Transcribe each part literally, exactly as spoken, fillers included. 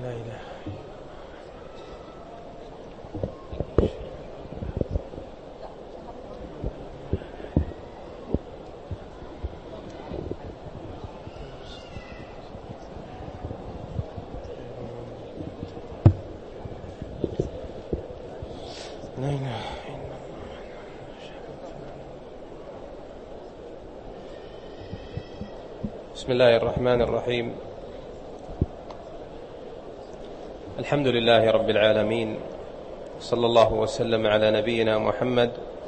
لا إله لا إله. بسم الله الرحمن الرحيم. الحمد لله رب العالمين، صلى الله وسلم على نبينا محمد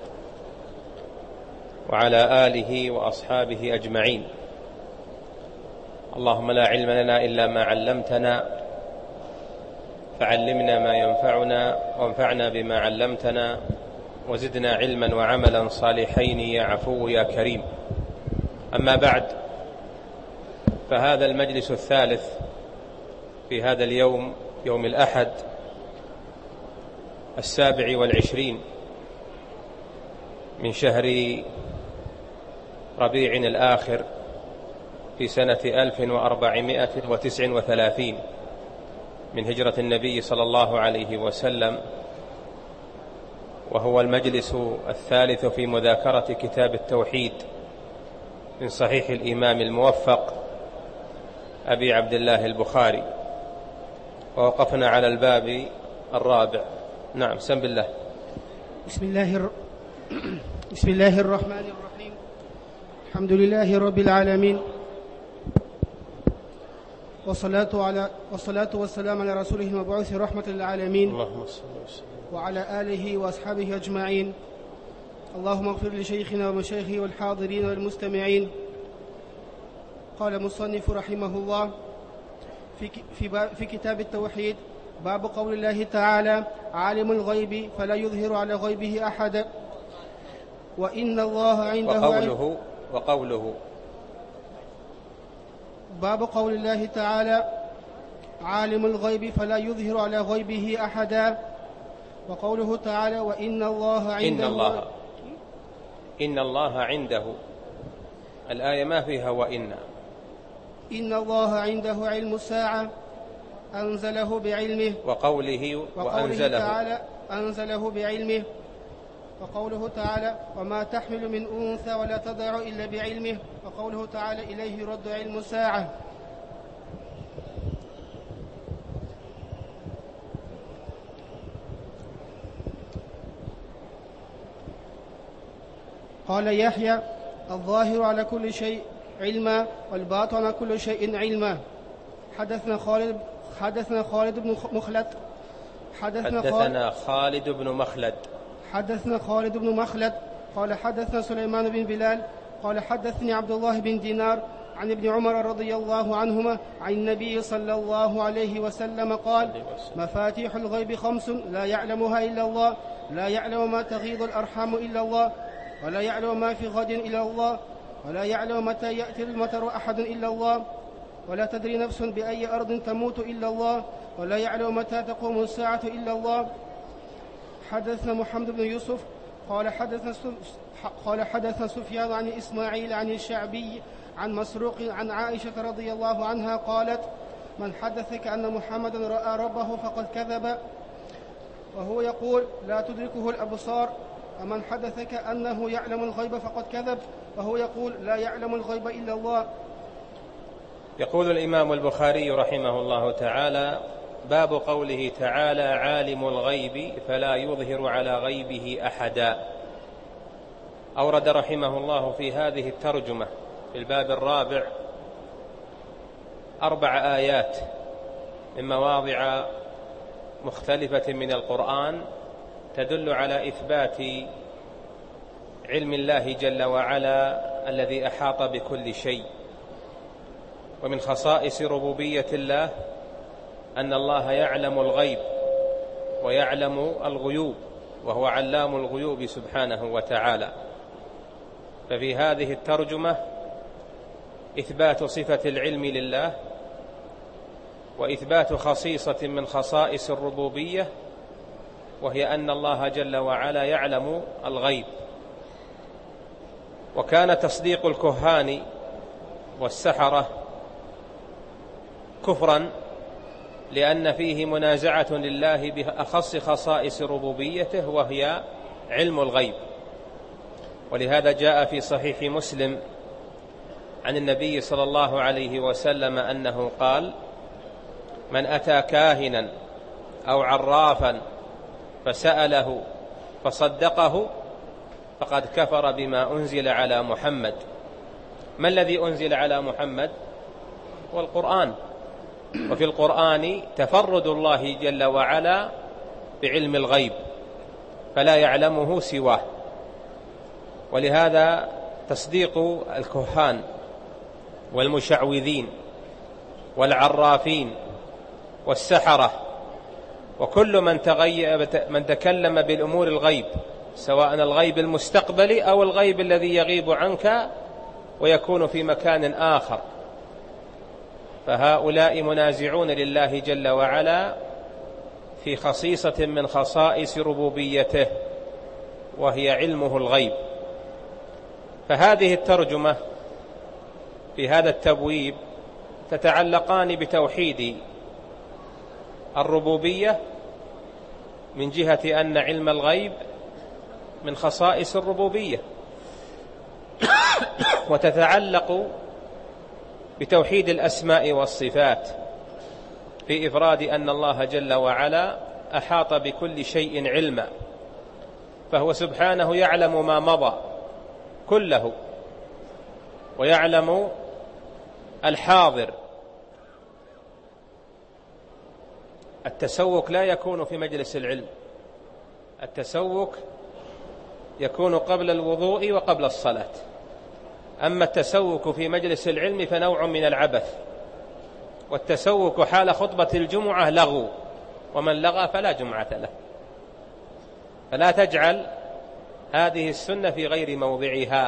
وعلى آله وأصحابه أجمعين. اللهم لا علم لنا إلا ما علمتنا، فعلمنا ما ينفعنا وانفعنا بما علمتنا، وزدنا علما وعملا صالحين يا عفو يا كريم. أما بعد، فهذا المجلس الثالث في هذا اليوم، يوم الأحد السابع والعشرين من شهر ربيع الآخر في سنة ألف وأربعمائة وتسع وثلاثين من هجرة النبي صلى الله عليه وسلم، وهو المجلس الثالث في مذاكرة كتاب التوحيد من صحيح الإمام الموفق أبي عبد الله البخاري، ووقفنا على الباب الرابع. نعم، سم بالله. بسم الله الر... بسم الله الرحمن الرحيم. الحمد لله رب العالمين، والصلاة على والصلاة والسلام على رسوله المبعوث رحمة للعالمين، اللهم صل وسلم وعلى آله وأصحابه أجمعين. اللهم اغفر لشيخنا ومشايخه والحاضرين والمستمعين. قال مصنف رحمه الله في في في كتاب التوحيد: باب قول الله تعالى: عالم الغيب فلا يظهر على غيبه أحدا، وإن الله عنده. وقوله وقوله باب قول الله تعالى: عالم الغيب فلا يظهر على غيبه أحدا، وقوله تعالى: وإن الله عنده. إن الله إن الله عنده. الآية ما فيها وإن. إن الله عنده علم الساعة أنزله بعلمه. وقوله وأنزله تعالى: أنزله بعلمه. وقوله تعالى: وما تحمل من أنثى ولا تضع إلا بعلمه. وقوله تعالى: إليه يرد علم الساعة. قال يحيى: الظاهر على كل شيء علما، والباطن على كل شيء علما. حدثنا خالد حدثنا خالد بن مخلد حدثنا, حدثنا خالد بن مخلد حدثنا خالد بن مخلد قال حدثنا سليمان بن بلال قال حدثني عبد الله بن دينار عن ابن عمر رضي الله عنهما عن النبي صلى الله عليه وسلم قال: مفاتيح الغيب خمس لا يعلمها إلا الله، لا يعلم ما تغيض الأرحام إلا الله، ولا يعلم ما في غد إلا الله، ولا يعلم متى يأتي المطر أحد إلا الله، ولا تدري نفس بأي أرض تموت إلا الله، ولا يعلم متى تقوم الساعة إلا الله. حدثنا محمد بن يوسف قال حدثنا قال حدثنا سفيان عن إسماعيل عن الشعبي عن مسروق عن عائشة رضي الله عنها قالت: من حدثك أن محمدا رأى ربه فقد كذب، وهو يقول: لا تدركه الأبصار. ومن حدثك أنه يعلم الغيب فقد كذب، وهو يقول: لا يعلم الغيب إلا الله. يقول الإمام البخاري رحمه الله تعالى: باب قوله تعالى: عالم الغيب فلا يظهر على غيبه أحدا. أورد رحمه الله في هذه الترجمة في الباب الرابع أربع آيات من مواضع مختلفة من القرآن تدل على إثبات علم الله جل وعلا الذي أحاط بكل شيء. ومن خصائص ربوبية الله أن الله يعلم الغيب ويعلم الغيوب، وهو علام الغيوب سبحانه وتعالى. ففي هذه الترجمة إثبات صفة العلم لله، وإثبات خصيصة من خصائص الربوبية، وهي أن الله جل وعلا يعلم الغيب. وكان تصديق الكهان والسحرة كفرا لأن فيه منازعة لله بأخص خصائص ربوبيته وهي علم الغيب. ولهذا جاء في صحيح مسلم عن النبي صلى الله عليه وسلم أنه قال: من أتى كاهنا أو عرافا فسأله فصدقه فقد كفر بما أنزل على محمد. ما الذي أنزل على محمد؟ والقرآن. وفي القرآن تفرد الله جل وعلا بعلم الغيب فلا يعلمه سواه. ولهذا تصديق الكهان والمشعوذين والعرافين والسحرة وكل من, من تكلم بالأمور الغيب، سواء الغيب المستقبلي أو الغيب الذي يغيب عنك ويكون في مكان آخر، فهؤلاء منازعون لله جل وعلا في خصيصة من خصائص ربوبيته وهي علمه الغيب. فهذه الترجمة في هذا التبويب تتعلقان بتوحيد الربوبية من جهة أن علم الغيب من خصائص الربوبية، وتتعلق بتوحيد الأسماء والصفات في إفراد أن الله جل وعلا أحاط بكل شيء علما، فهو سبحانه يعلم ما مضى كله ويعلم الحاضر. التسوق لا يكون في مجلس العلم، التسوق يكون قبل الوضوء وقبل الصلاة. أما التسوق في مجلس العلم فنوع من العبث، والتسوق حال خطبة الجمعة لغو، ومن لغى فلا جمعة له. فلا تجعل هذه السنة في غير موضعها.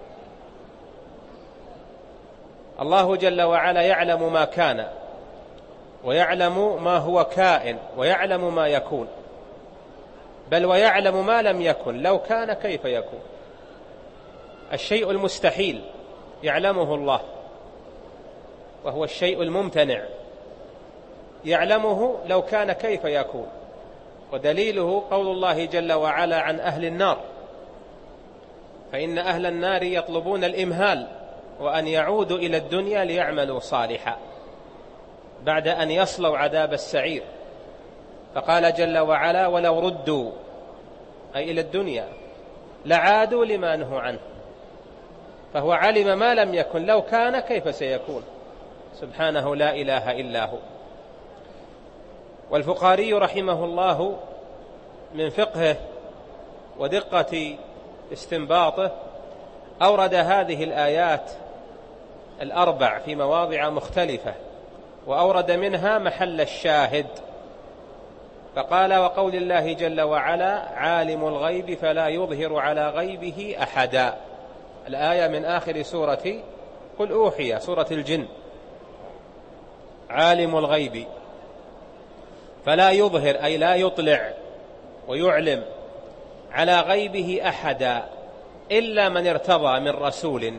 الله جل وعلا يعلم ما كان ويعلم ما هو كائن ويعلم ما يكون، بل ويعلم ما لم يكن لو كان كيف يكون. الشيء المستحيل يعلمه الله، وهو الشيء الممتنع يعلمه لو كان كيف يكون. ودليله قول الله جل وعلا عن أهل النار: فإن أهل النار يطلبون الإمهال وأن يعودوا إلى الدنيا ليعملوا صالحا بعد أن يصلوا عذاب السعير. فقال جل وعلا: ولو ردوا أي إلى الدنيا لعادوا لما نهوا عنه. فهو علم ما لم يكن لو كان كيف سيكون، سبحانه لا إله إلا هو. والفقهاري رحمه الله من فقهه ودقة استنباطه أورد هذه الآيات الأربع في مواضع مختلفة، وأورد منها محل الشاهد، فقال: وقول الله جل وعلا: عالم الغيب فلا يظهر على غيبه أحدا. الآية من آخر سورة قل أوحي، سورة الجن. عالم الغيب فلا يظهر أي لا يطلع ويعلم على غيبه أحدا إلا من ارتضى من رسول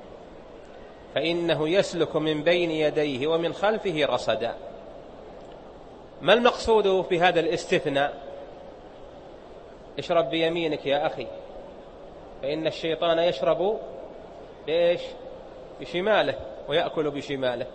فإنه يسلك من بين يديه ومن خلفه رصدا. ما المقصود في هذا الاستثناء؟ اشرب بيمينك يا أخي، فإن الشيطان يشرب بإيش؟ بشماله ويأكل بشماله.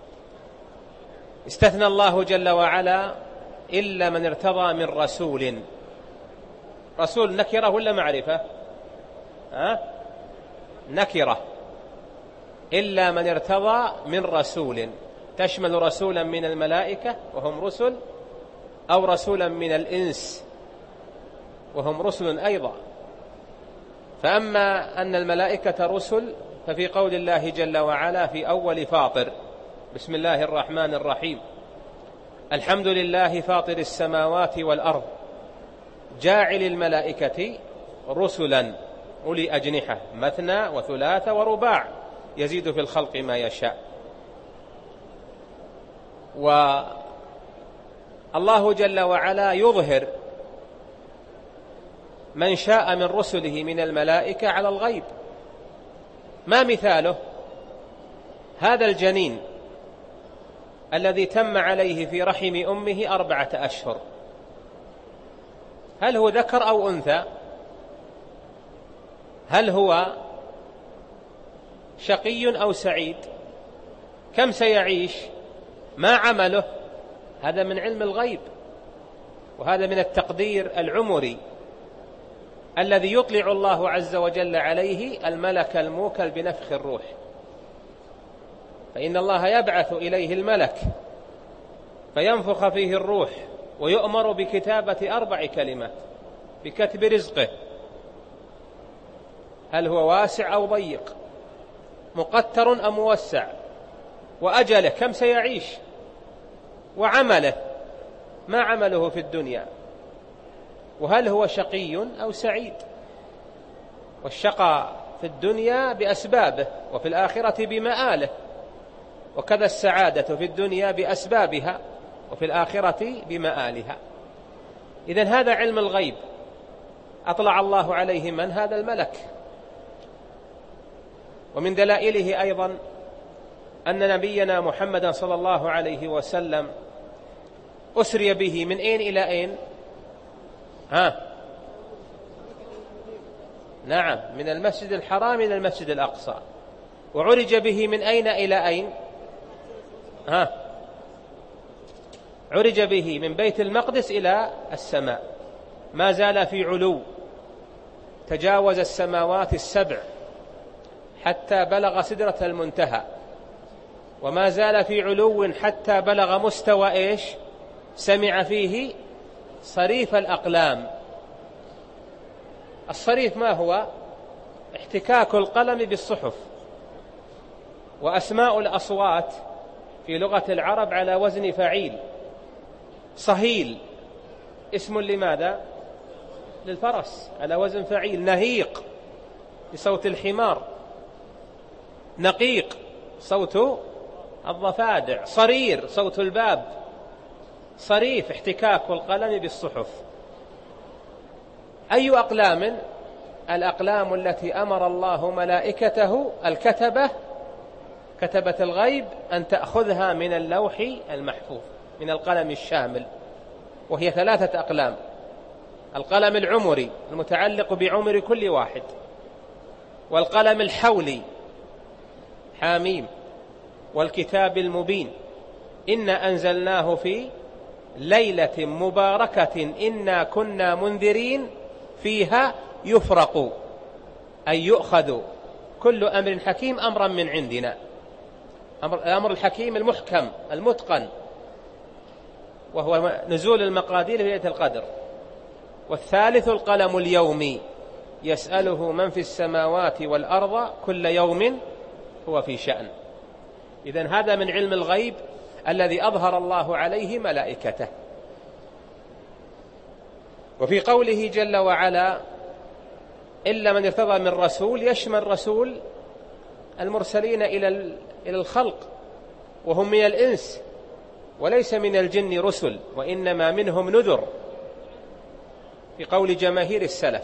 استثنى الله جل وعلا إلا من ارتضى من رسول. رسول نكرة ولا معرفة؟ ها؟ نكرة. إلا من ارتضى من رسول، تشمل رسولا من الملائكة وهم رسل، أو رسولا من الإنس وهم رسل أيضا. فأما أن الملائكة رسل ففي قول الله جل وعلا في أول فاطر: بسم الله الرحمن الرحيم، الحمد لله فاطر السماوات والأرض جاعل الملائكة رسلا أولي أجنحة مثنى وثلاث ورباع يزيد في الخلق ما يشاء. والله جل وعلا يظهر من شاء من رسله من الملائكة على الغيب. ما مثاله؟ هذا الجنين الذي تم عليه في رحم أمه أربعة أشهر، هل هو ذكر أو أنثى؟ هل هو شقي أو سعيد؟ كم سيعيش؟ ما عمله؟ هذا من علم الغيب، وهذا من التقدير العمري الذي يطلع الله عز وجل عليه الملك الموكل بنفخ الروح. فإن الله يبعث إليه الملك فينفخ فيه الروح ويؤمر بكتابة أربع كلمات، بكتب رزقه، هل هو واسع أو ضيق، مقتر أم موسع، وأجله كم سيعيش، وعمله ما عمله في الدنيا، وهل هو شقي أو سعيد. والشقاء في الدنيا بأسبابه وفي الآخرة بمآله، وكذا السعادة في الدنيا بأسبابها وفي الآخرة بمآلها. إذن هذا علم الغيب أطلع الله عليه من هذا الملك. ومن دلائله أيضا أن نبينا محمدا صلى الله عليه وسلم أسري به من أين إلى أين؟ ها؟ نعم، من المسجد الحرام إلى المسجد الأقصى. وعرج به من أين إلى أين؟ ها؟ عرج به من بيت المقدس إلى السماء، ما زال في علو، تجاوز السماوات السبع حتى بلغ سدرة المنتهى، وما زال في علو حتى بلغ مستوى إيش؟ سمع فيه صريف الأقلام. الصريف ما هو؟ احتكاك القلم بالصحف. وأسماء الأصوات في لغة العرب على وزن فعيل. صهيل اسم لماذا؟ للفرس على وزن فعيل. نهيق بصوت الحمار. نقيق صوت الضفادع. صرير صوت الباب. صريف احتكاك القلم بالصحف. أي أقلام؟ الأقلام التي أمر الله ملائكته الكتبة كتبة الغيب أن تأخذها من اللوح المحفوظ، من القلم الشامل، وهي ثلاثة أقلام: القلم العمري المتعلق بعمر كل واحد، والقلم الحولي حاميم، والكتاب المبين إنا أنزلناه في ليلة مباركة إنا كنا منذرين فيها يفرق، أي يؤخذ كل أمر حكيم أمرا من عندنا. الأمر الحكيم المحكم المتقن، وهو نزول المقادير في ليلة القدر. والثالث القلم اليومي يسأله من في السماوات والأرض كل يوم هو في شأن. إذن هذا من علم الغيب الذي أظهر الله عليه ملائكته. وفي قوله جل وعلا إلا من ارتضى من رسول، يشمل رسول المرسلين إلى الخلق، وهم من الإنس وليس من الجن رسل، وإنما منهم نذر، في قول جماهير السلف.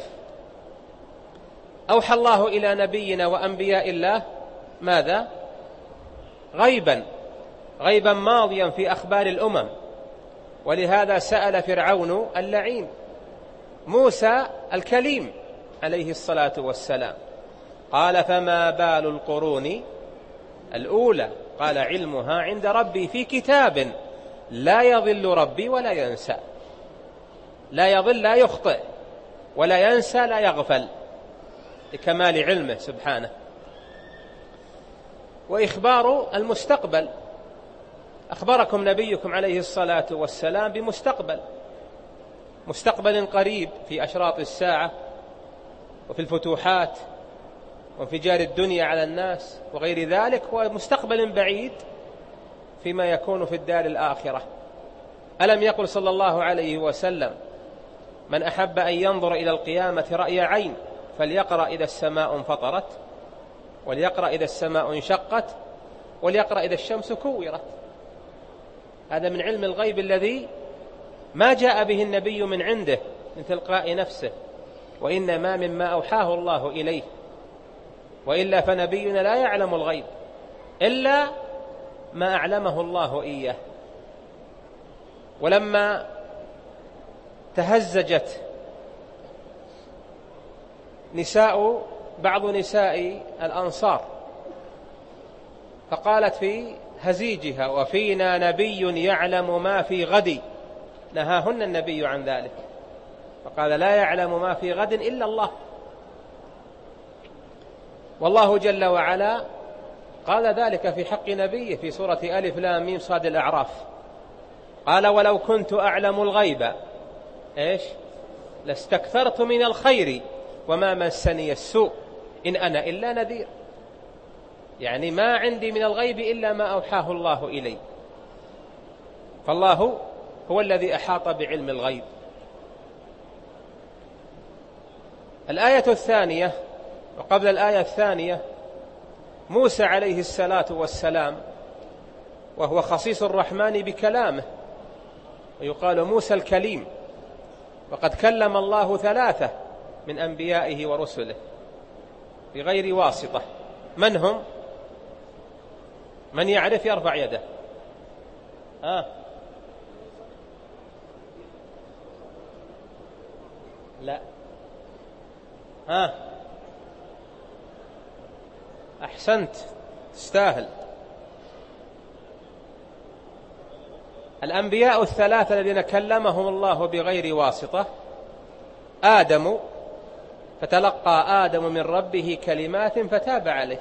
أوحى الله إلى نبينا وأنبياء الله ماذا؟ غيبا، غيبا ماضيا في أخبار الأمم. ولهذا سأل فرعون اللعين موسى الكليم عليه الصلاة والسلام، قال فما بال القرون الأولى؟ قال علمها عند ربي في كتاب لا يضل ربي ولا ينسى. لا يضل لا يخطئ، ولا ينسى لا يغفل، لكمال علمه سبحانه. وإخبار المستقبل، أخبركم نبيكم عليه الصلاة والسلام بمستقبل، مستقبل قريب في أشراط الساعة وفي الفتوحات وانفجار الدنيا على الناس وغير ذلك، ومستقبل بعيد فيما يكون في الدار الآخرة. ألم يقل صلى الله عليه وسلم من أحب أن ينظر إلى القيامة رأي عين فليقرأ إذا السماء انفطرت، وليقرأ إذا السماء انشقت، وليقرأ إذا الشمس كورت. هذا من علم الغيب الذي ما جاء به النبي من عنده من تلقاء نفسه، وإنما مما أوحاه الله إليه. وإلا فنبينا لا يعلم الغيب إلا ما أعلمه الله إياه. ولما تهزجت نساء بعض نساء الأنصار فقالت في هزيجها: وفينا نبي يعلم ما في غد، نهاهن النبي عن ذلك، فقال: لا يعلم ما في غد إلا الله. والله جل وعلا قال ذلك في حق نبيه في سورة ألف لام ميم صاد الأعراف، قال: ولو كنت أعلم الغيب إيش لاستكثرت من الخير وما مسني السوء إن أنا إلا نذير. يعني ما عندي من الغيب إلا ما أوحاه الله إلي، فالله هو الذي أحاط بعلم الغيب. الآية الثانية وقبل الآية الثانية موسى عليه الصلاة والسلام، وهو خصيص الرحمن بكلامه، ويقال موسى الكليم، وقد كلم الله ثلاثة من أنبيائه ورسله بغير واسطة. من هم؟ من يعرف يرفع يده. آه. لا. آه. أحسنت، تستاهل. الأنبياء الثلاثة الذين كلمهم الله بغير واسطة: آدم فتلقى آدم من ربه كلمات فتاب عليه،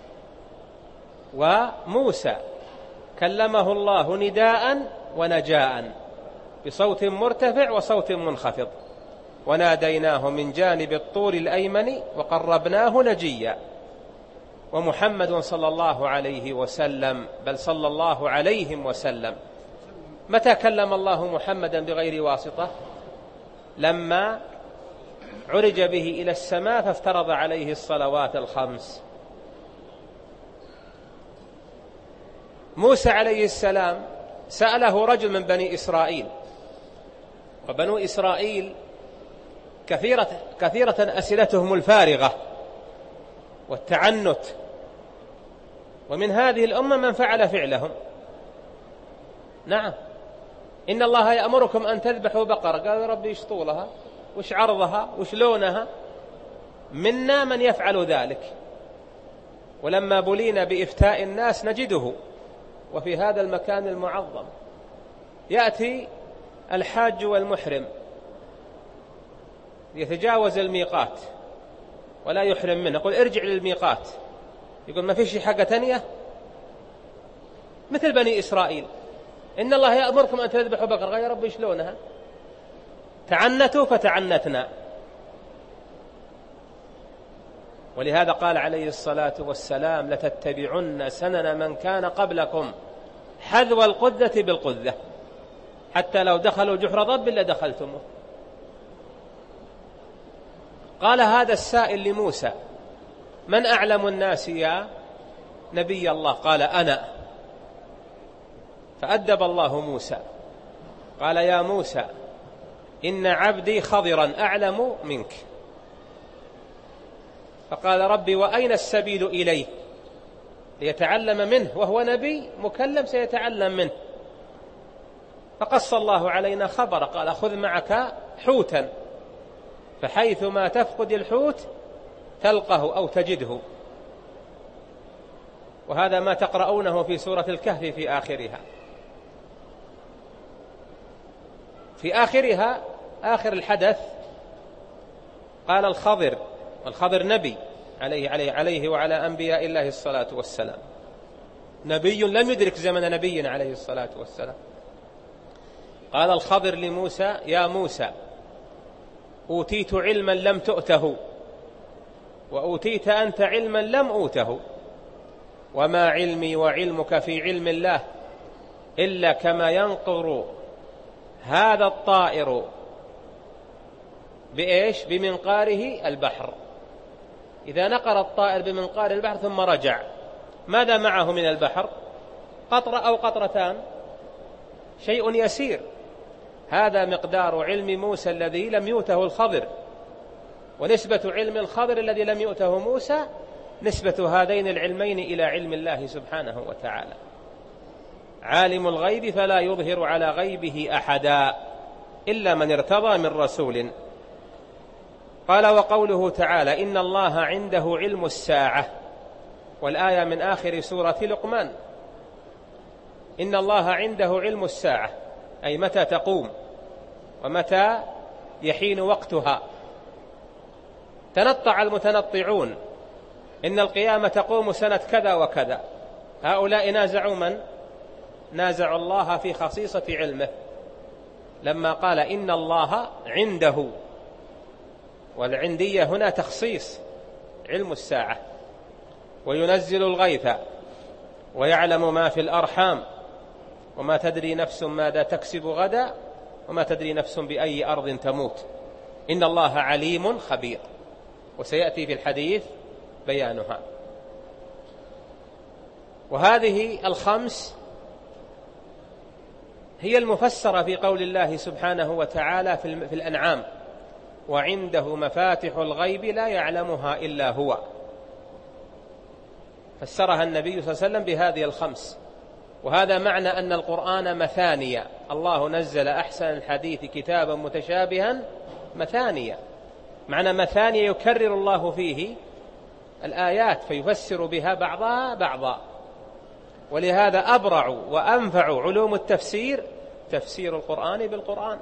وموسى كلمه الله نداء ونجاء بصوت مرتفع وصوت منخفض، وناديناه من جانب الطور الأيمن وقربناه نجيا. ومحمد صلى الله عليه وسلم، بل صلى الله عليهم وسلم، متى كلم الله محمدا بغير واسطة؟ لما عرج به إلى السماء فافترض عليه الصلوات الخمس. موسى عليه السلام سأله رجل من بني إسرائيل، وبنو إسرائيل كثيرة, كثيرة أسئلتهم الفارغة والتعنت، ومن هذه الأمة من فعل فعلهم. نعم، إن الله يأمركم أن تذبحوا بقرة، قالوا: يا ربي إيش طولها وش عرضها وش لونها؟ منا من يفعل ذلك، ولما بلينا بإفتاء الناس نجده. وفي هذا المكان المعظم يأتي الحاج والمحرم يتجاوز الميقات ولا يحرم منه، يقول: ارجع للميقات، يقول: ما فيش حاجة تانية؟ مثل بني إسرائيل: إن الله يأمركم أن تذبحوا بقرة، يا رب إيش لونها؟ تعنتوا فتعنتنا. ولهذا قال عليه الصلاة والسلام: لتتبعن سنن من كان قبلكم حذو القذة بالقذة، حتى لو دخلوا جحر ضب لدخلتموه. قال هذا السائل لموسى: من أعلم الناس يا نبي الله؟ قال: أنا. فأدب الله موسى، قال: يا موسى إن عبدي خضرا أعلم منك. فقال: ربي وأين السبيل إليه؟ ليتعلم منه، وهو نبي مكلم سيتعلم منه. فقص الله علينا خبر، قال: خذ معك حوتا، فحيثما تفقد الحوت تلقه أو تجده. وهذا ما تقرؤونه في سورة الكهف في آخرها. في آخرها آخر الحدث قال الخضر، والخضر نبي عليه, عليه, عليه وعلى أنبياء الله الصلاة والسلام، نبي لم يدرك زمن نبي عليه الصلاة والسلام. قال الخضر لموسى: يا موسى أوتيت علما لم تؤته، وأوتيت أنت علما لم أوته، وما علمي وعلمك في علم الله إلا كما ينقر هذا الطائر بإيش؟ بمنقاره البحر. إذا نقر الطائر بمنقار البحر ثم رجع، ماذا معه من البحر؟ قطرة أو قطرتان، شيء يسير. هذا مقدار علم موسى الذي لم يؤته الخضر، ونسبة علم الخضر الذي لم يؤته موسى نسبة هذين العلمين إلى علم الله سبحانه وتعالى. عالم الغيب فلا يظهر على غيبه أحدا إلا من ارتضى من رسول. قال وقوله تعالى إن الله عنده علم الساعة، والآية من آخر سورة لقمان. إن الله عنده علم الساعة أي متى تقوم ومتى يحين وقتها. تنطع المتنطعون إن القيامة تقوم سنة كذا وكذا، هؤلاء نازعوا من؟ نازعوا الله في خصيصة علمه لما قال إن الله عنده، والعندية هنا تخصيص علم الساعة. وينزل الغيث ويعلم ما في الأرحام وما تدري نفس ماذا تكسب غدا وما تدري نفس بأي أرض تموت إن الله عليم خبير، وسيأتي في الحديث بيانها. وهذه الخمس هي المفسرة في قول الله سبحانه وتعالى في الأنعام وعنده مفاتح الغيب لا يعلمها إلا هو. فسرها النبي صلى الله عليه وسلم بهذه الخمس. وهذا معنى أن القرآن مثانية، الله نزل أحسن الحديث كتابا متشابها مثانية. معنى مثانية يكرر الله فيه الآيات فيفسر بها بعضها بعضا. ولهذا أبرع وأنفع علوم التفسير تفسير القرآن بالقرآن.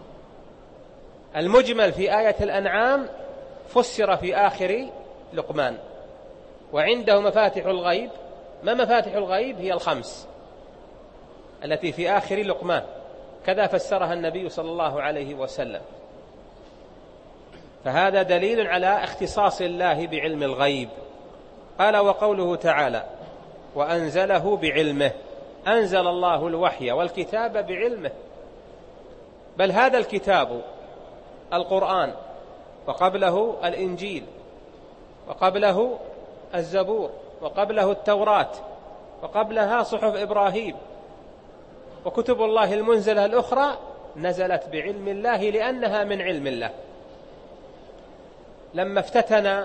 المجمل في آية الأنعام فسر في آخر لقمان. وعنده مفاتح الغيب، ما مفاتح الغيب؟ هي الخمس التي في آخر لقمان، كذا فسرها النبي صلى الله عليه وسلم. فهذا دليل على اختصاص الله بعلم الغيب. قال وقوله تعالى وأنزله بعلمه، أنزل الله الوحي والكتاب بعلمه. بل هذا الكتاب القرآن وقبله الإنجيل وقبله الزبور وقبله التوراة وقبلها صحف إبراهيم وكتب الله المنزلة الأخرى نزلت بعلم الله لأنها من علم الله. لما افتتن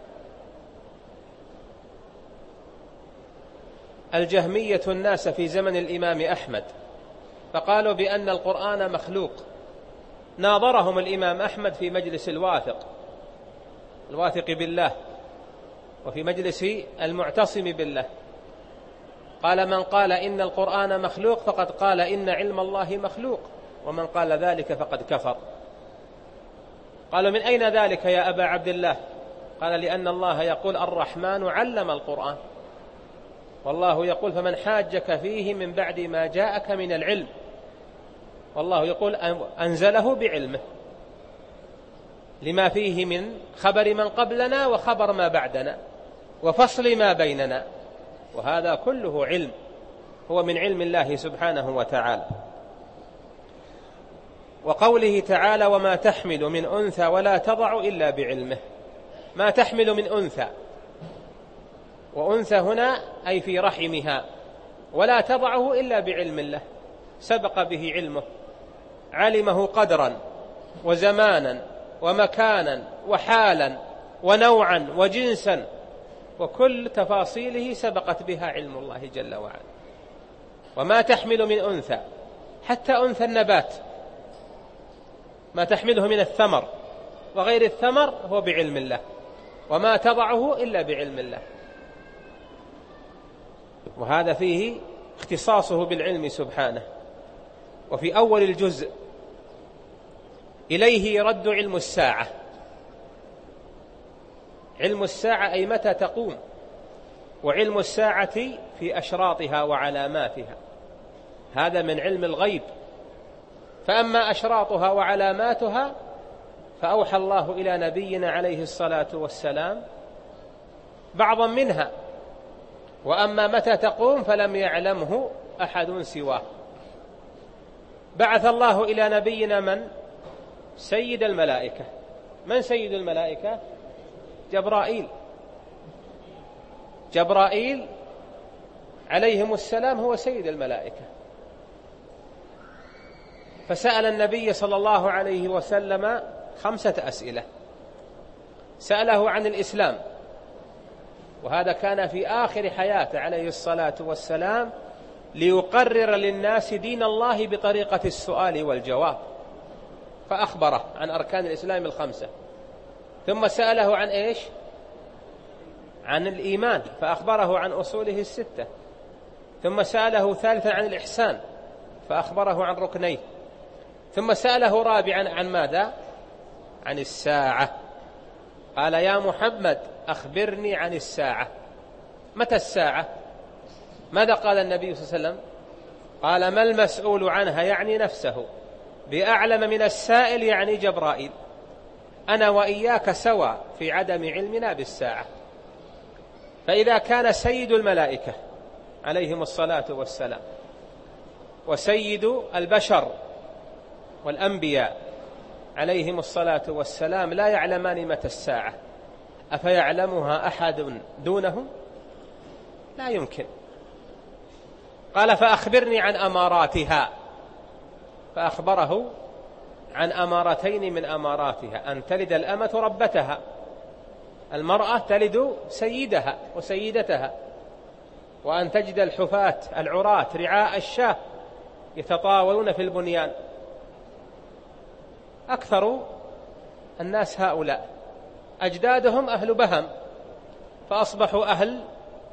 الجهمية الناس في زمن الإمام أحمد فقالوا بأن القرآن مخلوق، ناظرهم الإمام أحمد في مجلس الواثق الواثق بالله وفي مجلس المعتصم بالله، قال من قال إن القرآن مخلوق فقد قال إن علم الله مخلوق، ومن قال ذلك فقد كفر. قالوا من أين ذلك يا أبا عبد الله؟ قال لأن الله يقول الرحمن علم القرآن، والله يقول فمن حاجك فيه من بعد ما جاءك من العلم، والله يقول أنزله بعلمه لما فيه من خبر من قبلنا وخبر ما بعدنا وفصل ما بيننا، وهذا كله علم هو من علم الله سبحانه وتعالى. وقوله تعالى وما تحمل من أنثى ولا تضع إلا بعلمه، ما تحمل من أنثى، وأنثى هنا أي في رحمها، ولا تضعه إلا بعلم الله، سبق به علمه، علمه قدرا وزمانا ومكانا وحالا ونوعا وجنسا، وكل تفاصيله سبقت بها علم الله جل وعلا. وما تحمل من أنثى، حتى أنثى النبات ما تحمله من الثمر وغير الثمر هو بعلم الله، وما تضعه إلا بعلم الله. وهذا فيه اختصاصه بالعلم سبحانه. وفي أول الجزء إليه يرد علم الساعة. علم الساعة أي متى تقوم، وعلم الساعة في أشراطها وعلاماتها، هذا من علم الغيب. فأما أشراطها وعلاماتها فأوحى الله إلى نبينا عليه الصلاة والسلام بعضا منها، وأما متى تقوم فلم يعلمه أحد سواه. بعث الله إلى نبينا من؟ سيد الملائكة. من سيد الملائكة؟ جبرائيل. جبرائيل عليهم السلام هو سيد الملائكة. فسأل النبي صلى الله عليه وسلم خمسة أسئلة. سأله عن الإسلام، وهذا كان في آخر حياته عليه الصلاة والسلام، ليقرر للناس دين الله بطريقة السؤال والجواب، فأخبره عن أركان الإسلام الخمسة، ثم سأله عن إيش؟ عن الإيمان، فأخبره عن أصوله الستة، ثم سأله ثالثا عن الإحسان، فأخبره عن ركنيه، ثم سأله رابعا عن ماذا؟ عن الساعة. قال: يا محمد أخبرني عن الساعة. متى الساعة؟ ماذا قال النبي صلى الله عليه وسلم؟ قال: ما المسؤول عنها، يعني نفسه، بأعلم من السائل، يعني جبرائيل. أنا وإياك سوا في عدم علمنا بالساعة. فإذا كان سيد الملائكة عليهم الصلاة والسلام وسيد البشر والأنبياء عليهم الصلاة والسلام لا يعلمان متى الساعة، أفيعلمها أحد دونهم؟ لا يمكن. قال: فأخبرني عن أماراتها، فأخبره عن أمارتين من أماراتها: أن تلد الأمة ربتها، المرأة تلد سيدها وسيدتها، وأن تجد الحفاة العراة رعاء الشاة يتطاولون في البنيان. أكثر الناس هؤلاء أجدادهم أهل بهم، فأصبحوا أهل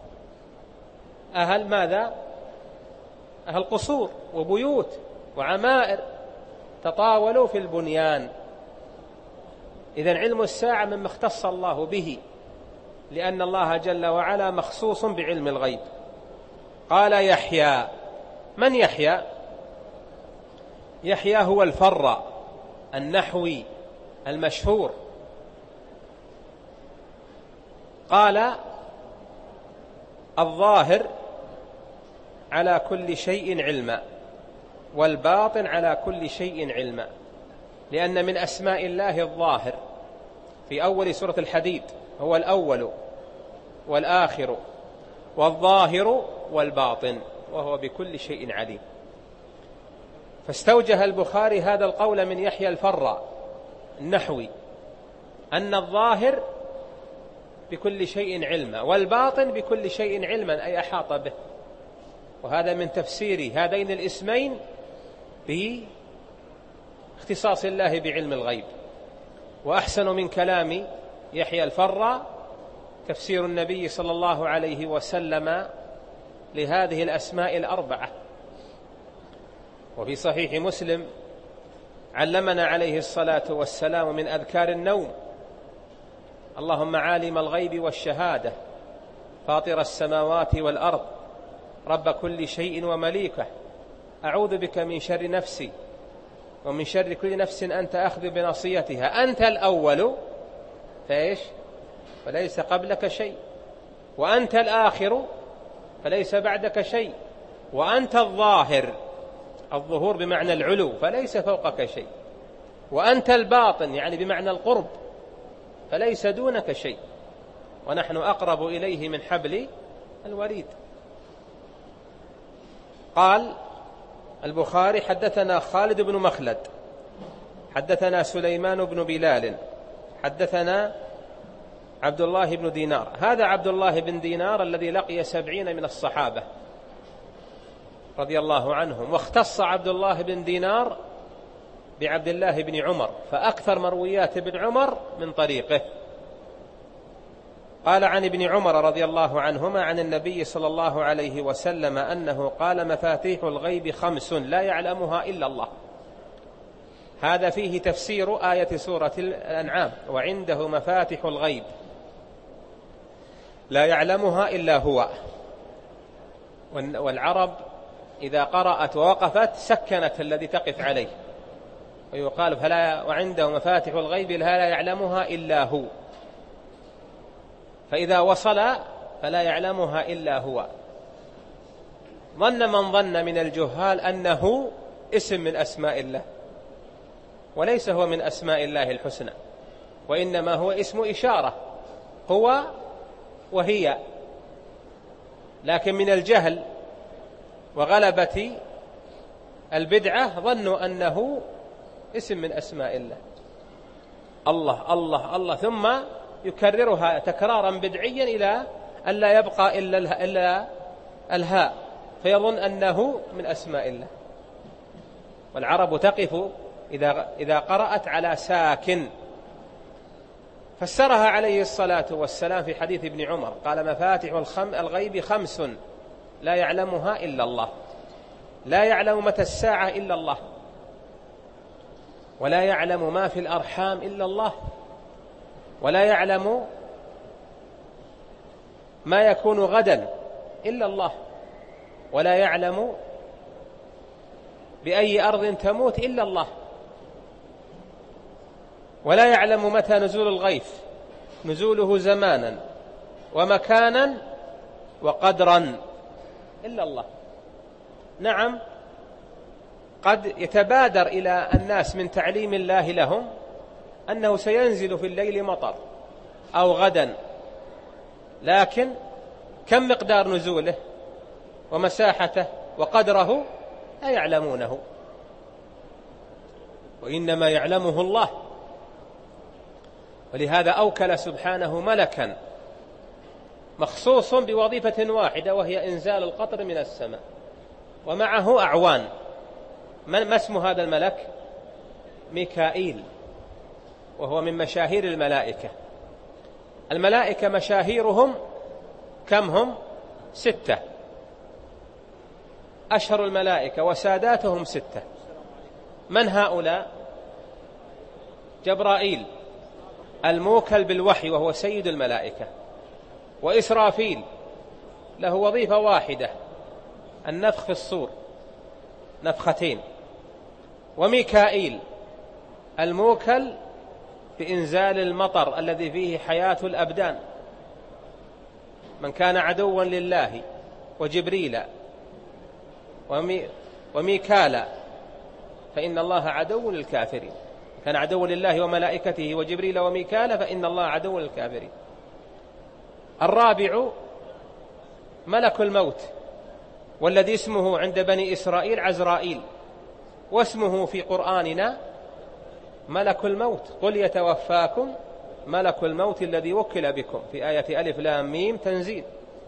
أهل ماذا؟ أهل قصور وبيوت وعمائر، تطاولوا في البنيان. إذن علم الساعة مما اختص الله به، لأن الله جل وعلا مخصوص بعلم الغيب. قال: يحيى. من يحيى؟ يحيى هو الفر النحوي المشهور. قال: الظاهر على كل شيء علما، والباطن على كل شيء علما، لأن من أسماء الله الظاهر. في أول سورة الحديد: هو الأول والآخر والظاهر والباطن وهو بكل شيء عليم. فاستوجه البخاري هذا القول من يحيى الفر النحوي، أن الظاهر بكل شيء علما، والباطن بكل شيء علما، أي أحاط به. وهذا من تفسير هذين الاسمين باختصاص الله بعلم الغيب. وأحسن من كلام يحيى الفر تفسير النبي صلى الله عليه وسلم لهذه الأسماء الأربعة. وفي صحيح مسلم: علمنا عليه الصلاة والسلام من أذكار النوم: اللهم عالم الغيب والشهادة، فاطر السماوات والأرض، رب كل شيء ومليكه، أعوذ بك من شر نفسي ومن شر كل نفس أنت أخذ بناصيتها، أنت الأول فإيش؟ فليس قبلك شيء، وأنت الآخر فليس بعدك شيء، وأنت الظاهر، الظهور بمعنى العلو، فليس فوقك شيء، وأنت الباطن يعني بمعنى القرب، فليس دونك شيء، ونحن أقرب إليه من حبل الوريد. قال البخاري: حدثنا خالد بن مخلد، حدثنا سليمان بن بلال، حدثنا عبد الله بن دينار. هذا عبد الله بن دينار الذي لقي سبعين من الصحابة رضي الله عنهم، واختص عبد الله بن دينار بعبد الله بن عمر، فأكثر مرويات ابن عمر من طريقه. قال عن ابن عمر رضي الله عنهما عن النبي صلى الله عليه وسلم أنه قال: مفاتيح الغيب خمس لا يعلمها إلا الله. هذا فيه تفسير آية سورة الأنعام: وعنده مفاتيح الغيب لا يعلمها إلا هو. والعرب إذا قرأت ووقفت سكنت الذي تقف عليه، ويقال: فلا وعنده مفاتيح الغيب لا يعلمها إلا هو. فإذا وصل فلا يعلمها إلا هو. ظن من ظن من الجهال أنه اسم من أسماء الله، وليس هو من أسماء الله الحسنى، وإنما هو اسم إشارة، هو وهي. لكن من الجهل وغلبة البدعة ظنوا أنه اسم من أسماء الله، الله الله الله، ثم يكررها تكرارا بدعيا إلى أن لا يبقى إلا الهاء فيظن أنه من أسماء الله. والعرب تقف إذا إذا قرأت على ساكن، فسرها عليه الصلاة والسلام في حديث ابن عمر، قال: مفاتح الغيب خمس لا يعلمها إلا الله، لا يعلم متى الساعة إلا الله، ولا يعلم ما في الأرحام إلا الله، ولا يعلم ما يكون غدا إلا الله، ولا يعلم بأي أرض تموت إلا الله، ولا يعلم متى نزول الغيث، نزوله زمانا ومكانا وقدرا إلا الله. نعم، قد يتبادر إلى الناس من تعليم الله لهم أنه سينزل في الليل مطر أو غدا، لكن كم مقدار نزوله ومساحته وقدره لا يعلمونه، وإنما يعلمه الله. ولهذا أوكل سبحانه ملكا مخصوص بوظيفة واحدة، وهي إنزال القطر من السماء، ومعه أعوان. ما اسم هذا الملك؟ ميكائيل، وهو من مشاهير الملائكة. الملائكة مشاهيرهم كم هم؟ ستة. أشهر الملائكة وساداتهم ستة. من هؤلاء؟ جبرائيل الموكل بالوحي وهو سيد الملائكة، وإسرافيل له وظيفة واحدة، النفخ في الصور نفختين، وميكائيل الموكل بإنزال المطر الذي فيه حياة الأبدان. من كان عدوا لله وجبريل ومي وميكالا فإن الله عدو للكافرين. كان عدو لله وملائكته وجبريل وميكالا فإن الله عدو للكافرين. الرابع ملك الموت، والذي اسمه عند بني إسرائيل عزرائيل، واسمه في قرآننا ملك الموت، قل يتوفاكم ملك الموت الذي وكل بكم، في آية ألف لام ميم تنزيل.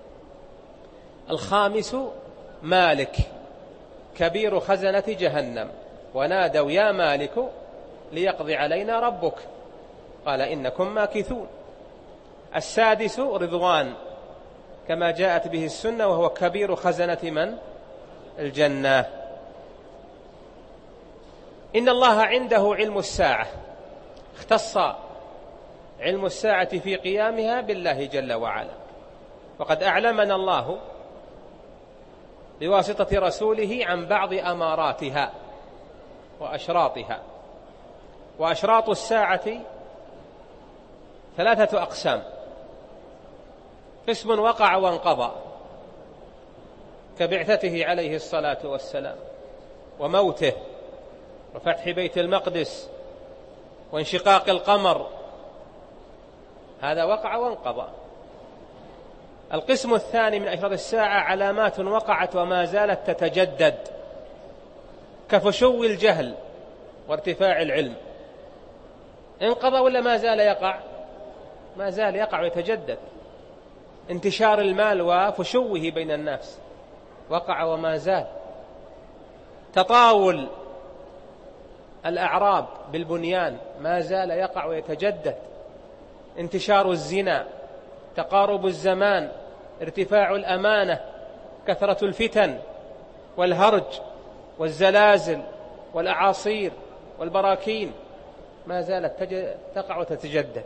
الخامس مالك كبير خزنة جهنم، ونادوا يا مالك ليقضي علينا ربك قال إنكم ماكثون. السادس رضوان كما جاءت به السنة، وهو كبير خزنة من؟ الجنة. إن الله عنده علم الساعة، اختص علم الساعة في قيامها بالله جل وعلا، وقد أعلمنا الله بواسطة رسوله عن بعض أماراتها وأشراطها. وأشراط الساعة ثلاثة أقسام: قسم وقع وانقضى كبعثته عليه الصلاة والسلام، وموته، وفتح بيت المقدس، وانشقاق القمر، هذا وقع وانقضى. القسم الثاني من أشراط الساعة علامات وقعت وما زالت تتجدد، كفشو الجهل وارتفاع العلم. انقضى ولا ما زال يقع؟ ما زال يقع ويتجدد. انتشار المال وفشوه بين الناس وقع وما زال. تطاول الأعراب بالبنيان ما زال يقع ويتجدد. انتشار الزنا، تقارب الزمان، ارتفاع الأمانة، كثرة الفتن والهرج والزلازل والأعاصير والبراكين ما زالت تقع وتتجدد.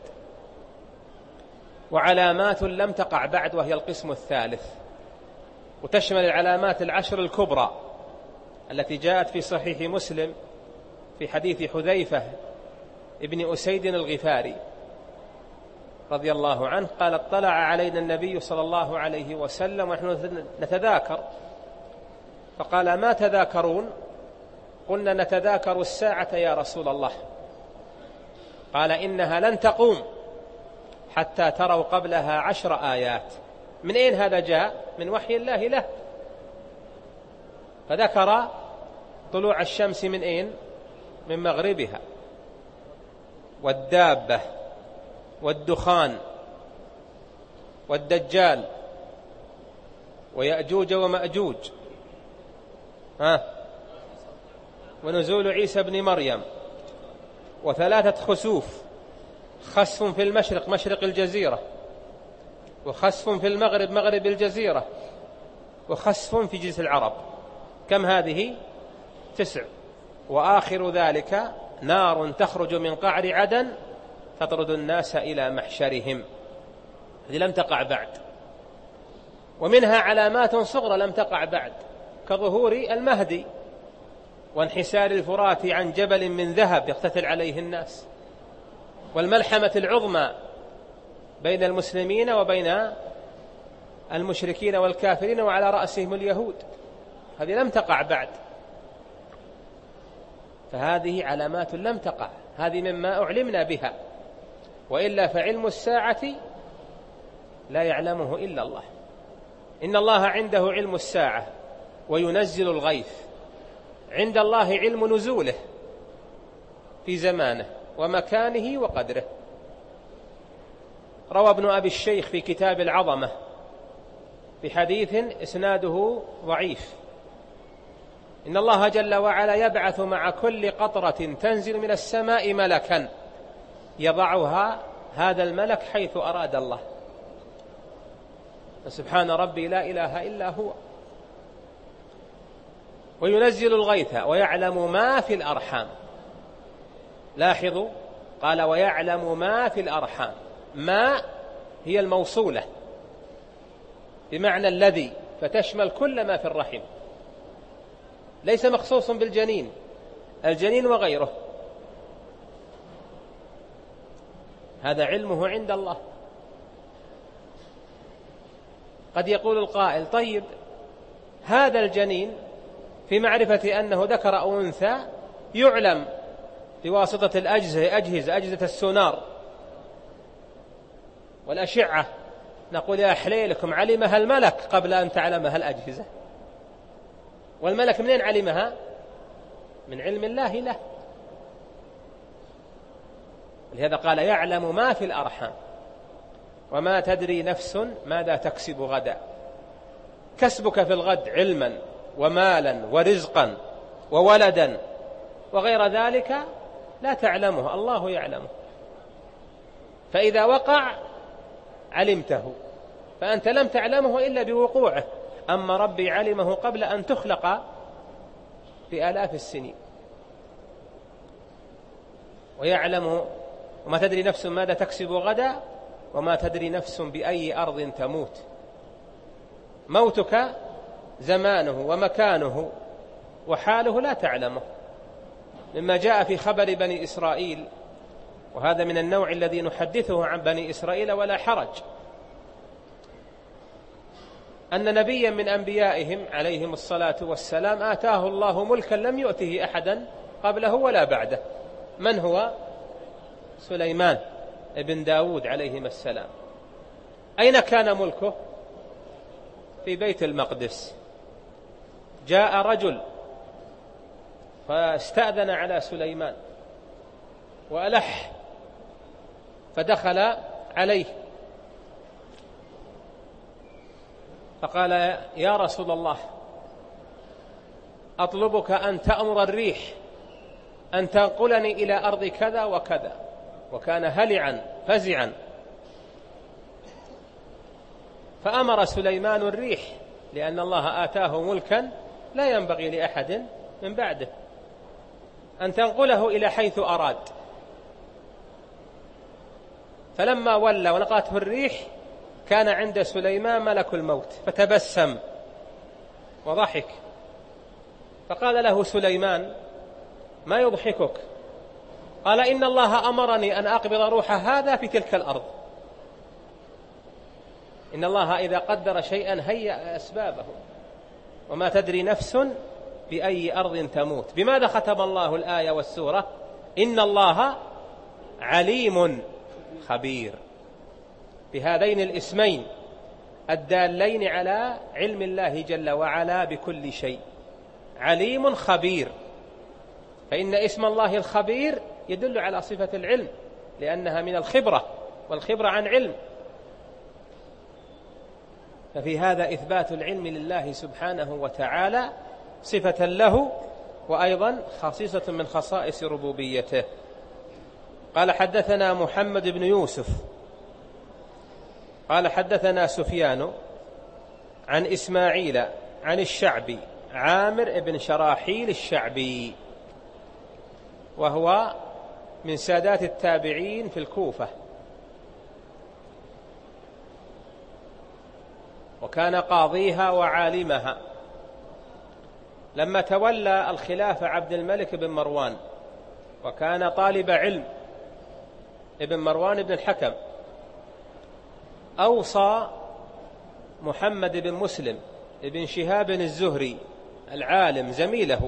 وعلامات لم تقع بعد، وهي القسم الثالث، وتشمل العلامات العشر الكبرى التي جاءت في صحيح مسلم في حديث حذيفة ابن أسيد الغفاري رضي الله عنه قال: اطلع علينا النبي صلى الله عليه وسلم ونحن نتذاكر، فقال: ما تذاكرون؟ قلنا: نتذاكر الساعة يا رسول الله. قال: إنها لن تقوم حتى تروا قبلها عشر آيات. من أين هذا جاء؟ من وحي الله له. فذكر طلوع الشمس من أين؟ من مغربها، والدابة، والدخان، والدجال، ويأجوج ومأجوج، ها ونزول عيسى بن مريم، وثلاثة خسوف: خسف في المشرق مشرق الجزيرة، وخسف في المغرب مغرب الجزيرة، وخسف في جنس العرب. كم هذه؟ تسع. وآخر ذلك نار تخرج من قعر عدن تطرد الناس إلى محشرهم. هذه لم تقع بعد. ومنها علامات صغرى لم تقع بعد، كظهور المهدي وانحسار الفرات عن جبل من ذهب يقتتل عليه الناس، والملحمة العظمى بين المسلمين وبين المشركين والكافرين وعلى رأسهم اليهود. هذه لم تقع بعد، فهذه علامات لم تقع، هذه مما أعلمنا بها، وإلا فعلم الساعة لا يعلمه إلا الله. إن الله عنده علم الساعة وينزل الغيث، عند الله علم نزوله في زمانه ومكانه وقدره. روى ابن أبي الشيخ في كتاب العظمة بحديث إسناده ضعيف: إن الله جل وعلا يبعث مع كل قطرة تنزل من السماء ملكا يضعها هذا الملك حيث أراد الله، فسبحان ربي لا إله إلا هو. وينزل الغيث ويعلم ما في الأرحام. لاحظوا، قال ويعلم ما في الأرحام. ما هي الموصولة بمعنى الذي، فتشمل كل ما في الرحم، ليس مخصوص بالجنين، الجنين وغيره، هذا علمه عند الله. قد يقول القائل: طيب هذا الجنين في معرفة أنه ذكر أو أنثى يعلم بواسطة الأجهزة أجهزة أجهزة السونار والأشعة. نقول يا حليلكم، علمها الملك قبل أن تعلمها الأجهزة. والملك منين علمها؟ من علم الله له. لهذا قال يعلم ما في الأرحام وما تدري نفس ماذا تكسب غدا. كسبك في الغد علما ومالا ورزقا وولدا وغير ذلك لا تعلمه، الله يعلمه. فإذا وقع علمته، فأنت لم تعلمه إلا بوقوعه. أما ربي علمه قبل أن تخلق بآلاف السنين. ويعلم وما تدري نفس ماذا تكسب غدا وما تدري نفس بأي أرض تموت. موتك زمانه ومكانه وحاله لا تعلمه، مما جاء في خبر بني إسرائيل، وهذا من النوع الذي نحدثه عن بني إسرائيل ولا حرج، أن نبيا من أنبيائهم عليهم الصلاة والسلام آتاه الله ملكا لم يؤته أحدا قبله ولا بعده. من هو؟ سليمان ابن داود عليهم السلام. أين كان ملكه؟ في بيت المقدس. جاء رجل فاستأذن على سليمان وألح، فدخل عليه فقال: يا رسول الله، أطلبك أن تأمر الريح أن تنقلني إلى أرض كذا وكذا. وكان هلعا فزعا، فأمر سليمان الريح، لأن الله آتاه ملكا لا ينبغي لأحد من بعده، أن تنقله إلى حيث أراد. فلما ولى ونقلته الريح كان عند سليمان ملك الموت، فتبسم وضحك، فقال له سليمان: ما يضحكك؟ قال: إن الله أمرني أن أقبض روح هذا في تلك الأرض. إن الله إذا قدر شيئا هيأ أسبابه، وما تدري نفس بأي أرض تموت. بماذا ختم الله الآية والسورة؟ إن الله عليم خبير، بهذين الاسمين الدالين على علم الله جل وعلا بكل شيء. عليم خبير، فإن اسم الله الخبير يدل على صفة العلم، لأنها من الخبرة، والخبرة عن علم. ففي هذا إثبات العلم لله سبحانه وتعالى صفة له وأيضا خصيصة من خصائص ربوبيته. قال حدثنا محمد بن يوسف قال حدثنا سفيان عن إسماعيل عن الشعبي عامر بن شراحيل الشعبي، وهو من سادات التابعين في الكوفة، وكان قاضيها وعالمها. لما تولى الخلافة عبد الملك بن مروان، وكان طالب علم ابن مروان بن الحكم، أوصى محمد بن مسلم ابن شهاب الزهري العالم زميله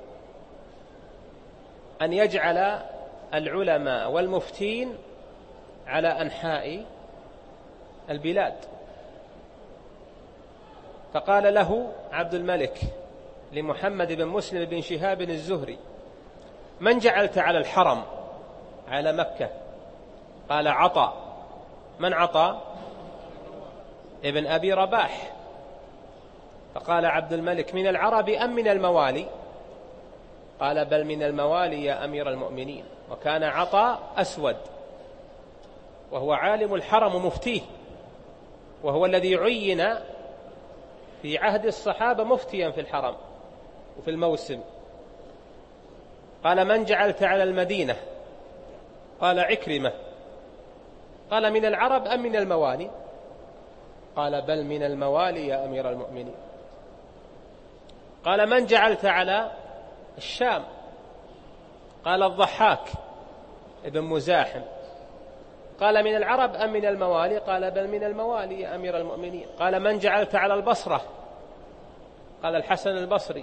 أن يجعل العلماء والمفتين على أنحاء البلاد. فقال له عبد الملك لمحمد بن مسلم بن شهاب الزهري: من جعلت على الحرم على مكة؟ قال: عطاء. من عطاء؟ ابن أبي رباح. فقال عبد الملك: من العرب أم من الموالي؟ قال: بل من الموالي يا أمير المؤمنين. وكان عطاء أسود، وهو عالم الحرم ومفتيه، وهو الذي عين في عهد الصحابة مفتيا في الحرم وفي الموسم. قال: من جعلت على المدينة؟ قال: عكرمة. قال: من العرب أم من الموالي؟ قال: بل من الموالي يا أمير المؤمنين. قال: من جعلت على الشام؟ قال: الضحاك ابن مزاحم. قال: من العرب أم من الموالي؟ قال: بل من الموالي يا أمير المؤمنين. قال: من جعلت على البصرة؟ قال: الحسن البصري.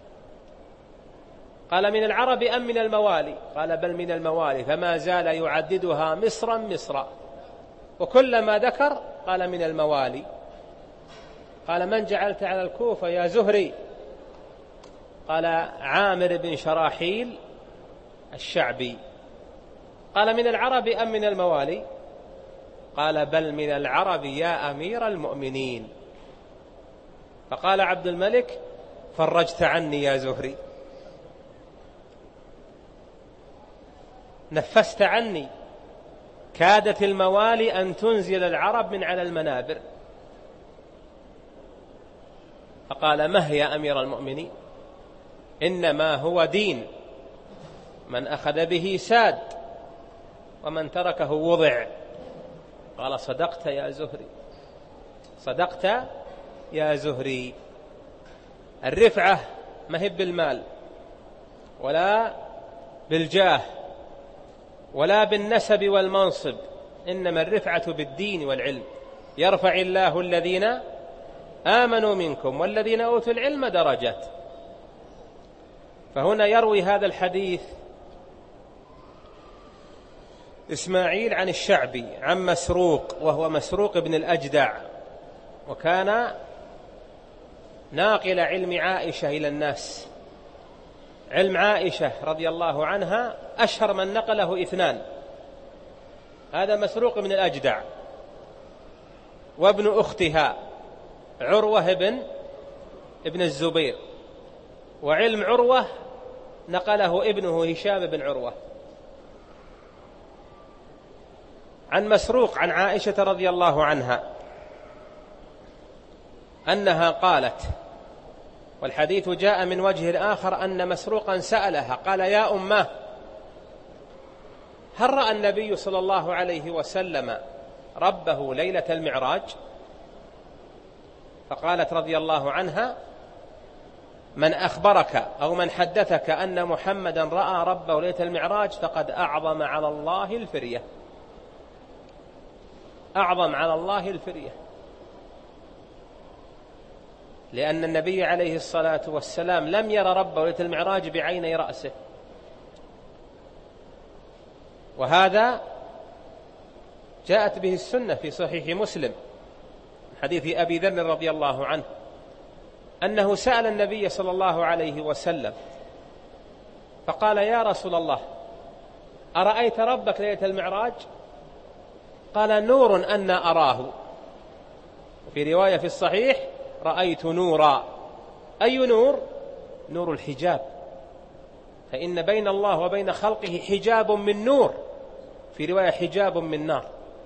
قال: من العرب أم من الموالي؟ قال: بل من الموالي. فما زال يعددها مصرا مصرا، وكلما ذكر قال: من الموالي. قال: من جعلت على الكوفة يا زهري؟ قال: عامر بن شراحيل الشعبي. قال: من العرب أم من الموالي؟ قال: بل من العرب يا أمير المؤمنين. فقال عبد الملك: فرجت عني يا زهري، نفست عني، كادت الموالي أن تنزل العرب من على المنابر. فقال: مه يا أمير المؤمنين، إنما هو دين، من أخذ به ساد ومن تركه وضع. قال: صدقت يا زهري، صدقت يا زهري. الرفعة ما هي بالمال ولا بالجاه ولا بالنسب والمنصب، إنما الرفعة بالدين والعلم. يرفع الله الذين آمنوا منكم والذين أوتوا العلم درجات. فهنا يروي هذا الحديث إسماعيل عن الشعبي عن مسروق، وهو مسروق بن الأجدع، وكان ناقل علم عائشة إلى الناس. علم عائشة رضي الله عنها أشهر من نقله اثنان: هذا مسروق بن الأجدع، وابن أختها عروة بن ابن الزبير. وعلم عروة نقله ابنه هشام بن عروة. عن مسروق عن عائشة رضي الله عنها أنها قالت، والحديث جاء من وجه آخر، أن مسروقا سألها قال: يا أماه، هل رأى النبي صلى الله عليه وسلم ربه ليلة المعراج؟ فقالت رضي الله عنها: من أخبرك أو من حدثك أن محمدا رأى ربه ليلة المعراج فقد أعظم على الله الفرية. أعظم على الله الفرية، لأن النبي عليه الصلاة والسلام لم ير ربه ليلة المعراج بعيني رأسه. وهذا جاءت به السنة في صحيح مسلم حديث أبي ذر رضي الله عنه أنه سأل النبي صلى الله عليه وسلم فقال: يا رسول الله، أرأيت ربك ليلة المعراج؟ قال: نور أن أراه. وفي رواية في الصحيح: رأيت نورا. أي نور؟ نور الحجاب، فإن بين الله وبين خلقه حجاب من نور، في رواية حجاب من نار.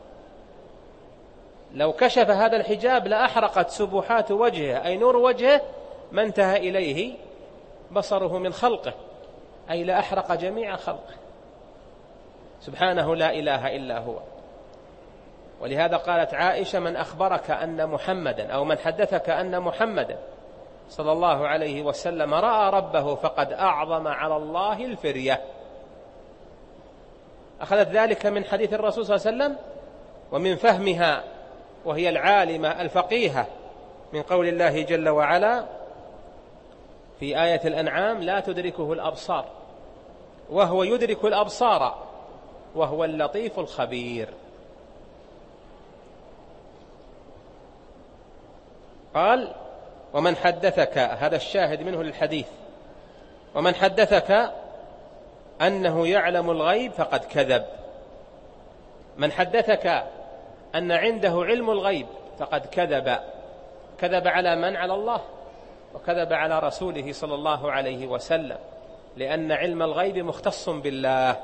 لو كشف هذا الحجاب لأحرقت سبحات وجهه، أي نور وجهه ما انتهى إليه بصره من خلقه، أي لأحرق جميع خلقه سبحانه لا إله إلا هو. ولهذا قالت عائشة: من أخبرك أن محمدا أو من حدثك أن محمدا صلى الله عليه وسلم رأى ربه فقد أعظم على الله الفرية. أخذت ذلك من حديث الرسول صلى الله عليه وسلم ومن فهمها، وهي العالمة الفقيهة، من قول الله جل وعلا في آية الأنعام: لا تدركه الأبصار وهو يدرك الأبصار وهو اللطيف الخبير. قال: ومن حدثك، هذا الشاهد منه للحديث، ومن حدثك أنه يعلم الغيب فقد كذب. من حدثك أن عنده علم الغيب فقد كذب. كذب على من؟ على الله، وكذب على رسوله صلى الله عليه وسلم، لأن علم الغيب مختص بالله،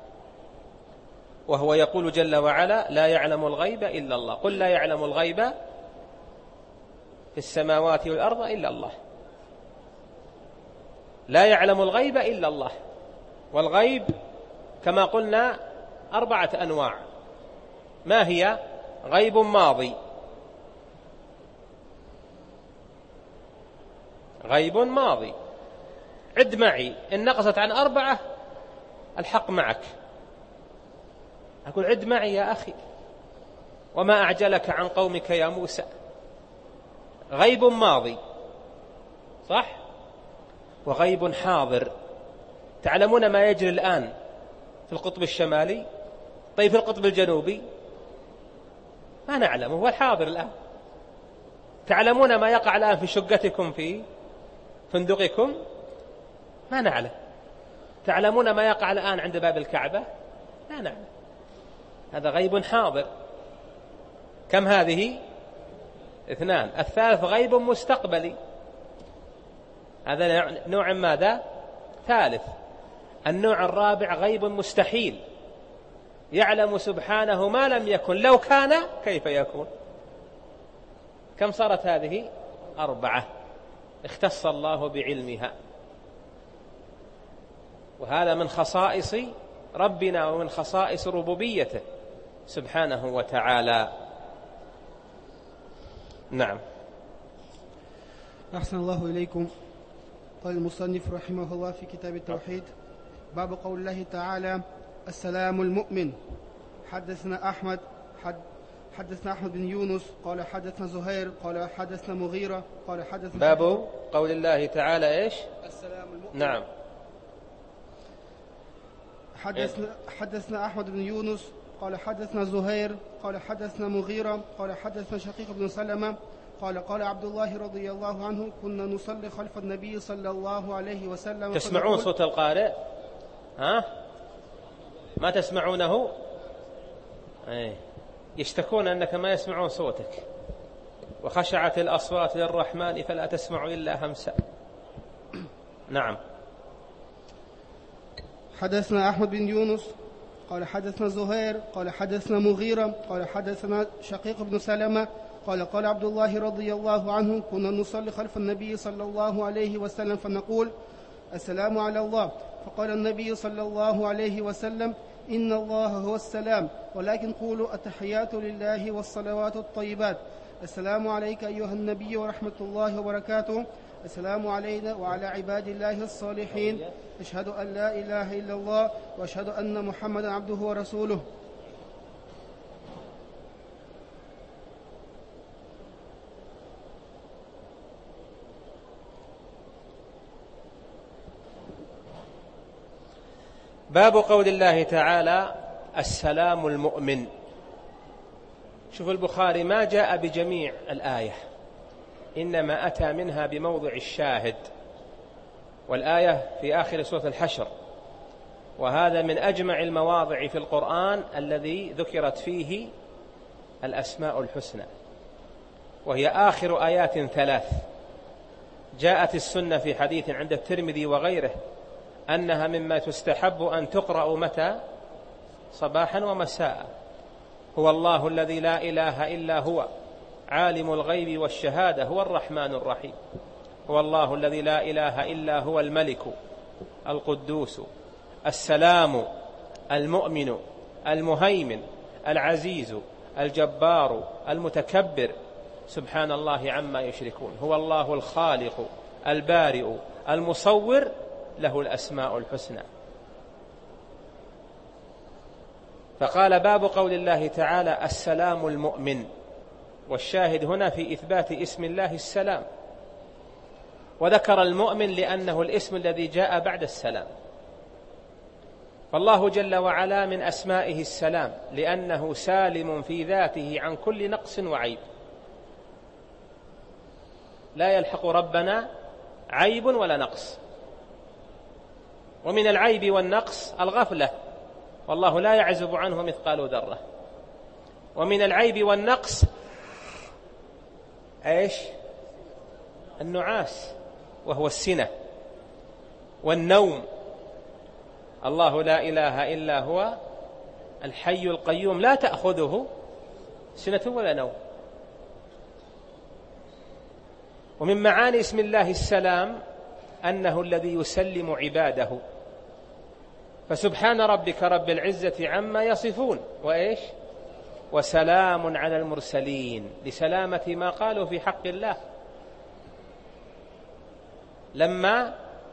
وهو يقول جل وعلا: لا يعلم الغيب إلا الله. قل لا يعلم الغيب في السماوات والأرض إلا الله. لا يعلم الغيب إلا الله. والغيب كما قلنا أربعة أنواع. ما هي؟ غيب ماضي، غيب ماضي، عد معي، إن نقصت عن أربعة الحق معك. أقول عد معي يا أخي. وما أعجلك عن قومك يا موسى. غيب ماضي، صح؟ وغيب حاضر. تعلمون ما يجري الآن في القطب الشمالي؟ طيب في القطب الجنوبي ما نعلم، هو الحاضر الآن. تعلمون ما يقع الآن في شقتكم في فندقكم؟ ما نعلم. تعلمون ما يقع الآن عند باب الكعبة؟ لا نعلم. هذا غيب حاضر. كم هذه؟ اثنان. الثالث غيب مستقبلي، هذا نوع ماذا؟ ثالث. النوع الرابع غيب مستحيل، يعلم سبحانه ما لم يكن، لو كان كيف يكون. كم صارت هذه؟ أربعة اختص الله بعلمها. وهذا من خصائص ربنا ومن خصائص ربوبيته سبحانه وتعالى. نعم. أحسن الله إليكم. قال المصنف رحمه الله في كتاب التوحيد: باب قول الله تعالى: السلام المؤمن. حدثنا أحمد حد حدثنا أحمد بن يونس قال حدثنا زهير قال حدثنا مغيرة قال حدثنا. باب قول الله تعالى إيش؟ السلام المؤمن. نعم. حدثنا حدثنا أحمد بن يونس قال حدثنا زهير قال حدثنا مغيرة قال حدثنا شقيق بن سلمة قال قال عبد الله رضي الله عنه: كنا نصلي خلف النبي صلى الله عليه وسلم. تسمعون صوت القارئ؟ ها؟ ما تسمعونه؟ ايه. يشتكون أنك ما يسمعون صوتك. وخشعت الأصوات للرحمن فلا تسمع إلا همسا. نعم. حدثنا أحمد بن يونس قال حدثنا زهير قال حدثنا مغيرة قال حدثنا شقيق بن سلمة قال قال عبد الله رضي الله عنه: كنا نصلي خلف النبي صلى الله عليه وسلم فنقول: السلام على الله. فقال النبي صلى الله عليه وسلم: إن الله هو السلام، ولكن قولوا التحيات لله والصلوات الطيبات. السلام عليك أيها النبي ورحمة الله وبركاته. السلام علينا وعلى عباد الله الصالحين. أشهد أن لا إله إلا الله وأشهد أن محمدا عبده ورسوله. باب قول الله تعالى: السلام المؤمن. شوف البخاري ما جاء بجميع الآية، إنما أتى منها بموضع الشاهد، والآية في آخر سورة الحشر، وهذا من أجمع المواضع في القرآن الذي ذكرت فيه الأسماء الحسنى، وهي آخر آيات ثلاث جاءت السنة في حديث عند الترمذي وغيره أنها مما تستحب أن تقرأ متى؟ صباحا ومساء. هو الله الذي لا إله إلا هو عالم الغيب والشهادة هو الرحمن الرحيم. هو الله الذي لا إله إلا هو الملك القدوس السلام المؤمن المهيمن العزيز الجبار المتكبر سبحان الله عما يشركون. هو الله الخالق البارئ المصور له الأسماء الحسنى. فقال باب قول الله تعالى السلام المؤمن، والشاهد هنا في إثبات اسم الله السلام، وذكر المؤمن لأنه الاسم الذي جاء بعد السلام. فالله جل وعلا من أسمائه السلام لأنه سالم في ذاته عن كل نقص وعيب، لا يلحق ربنا عيب ولا نقص. ومن العيب والنقص الغفلة، والله لا يعزب عنه مثقال ذرة. ومن العيب والنقص ايش؟ النعاس وهو السنة والنوم. الله لا إله إلا هو الحي القيوم لا تأخذه سنة ولا نوم. ومن معاني اسم الله السلام أنه الذي يسلم عباده، فسبحان ربك رب العزة عما يصفون وإيش وسلام على المرسلين، لسلامة ما قالوا في حق الله. لما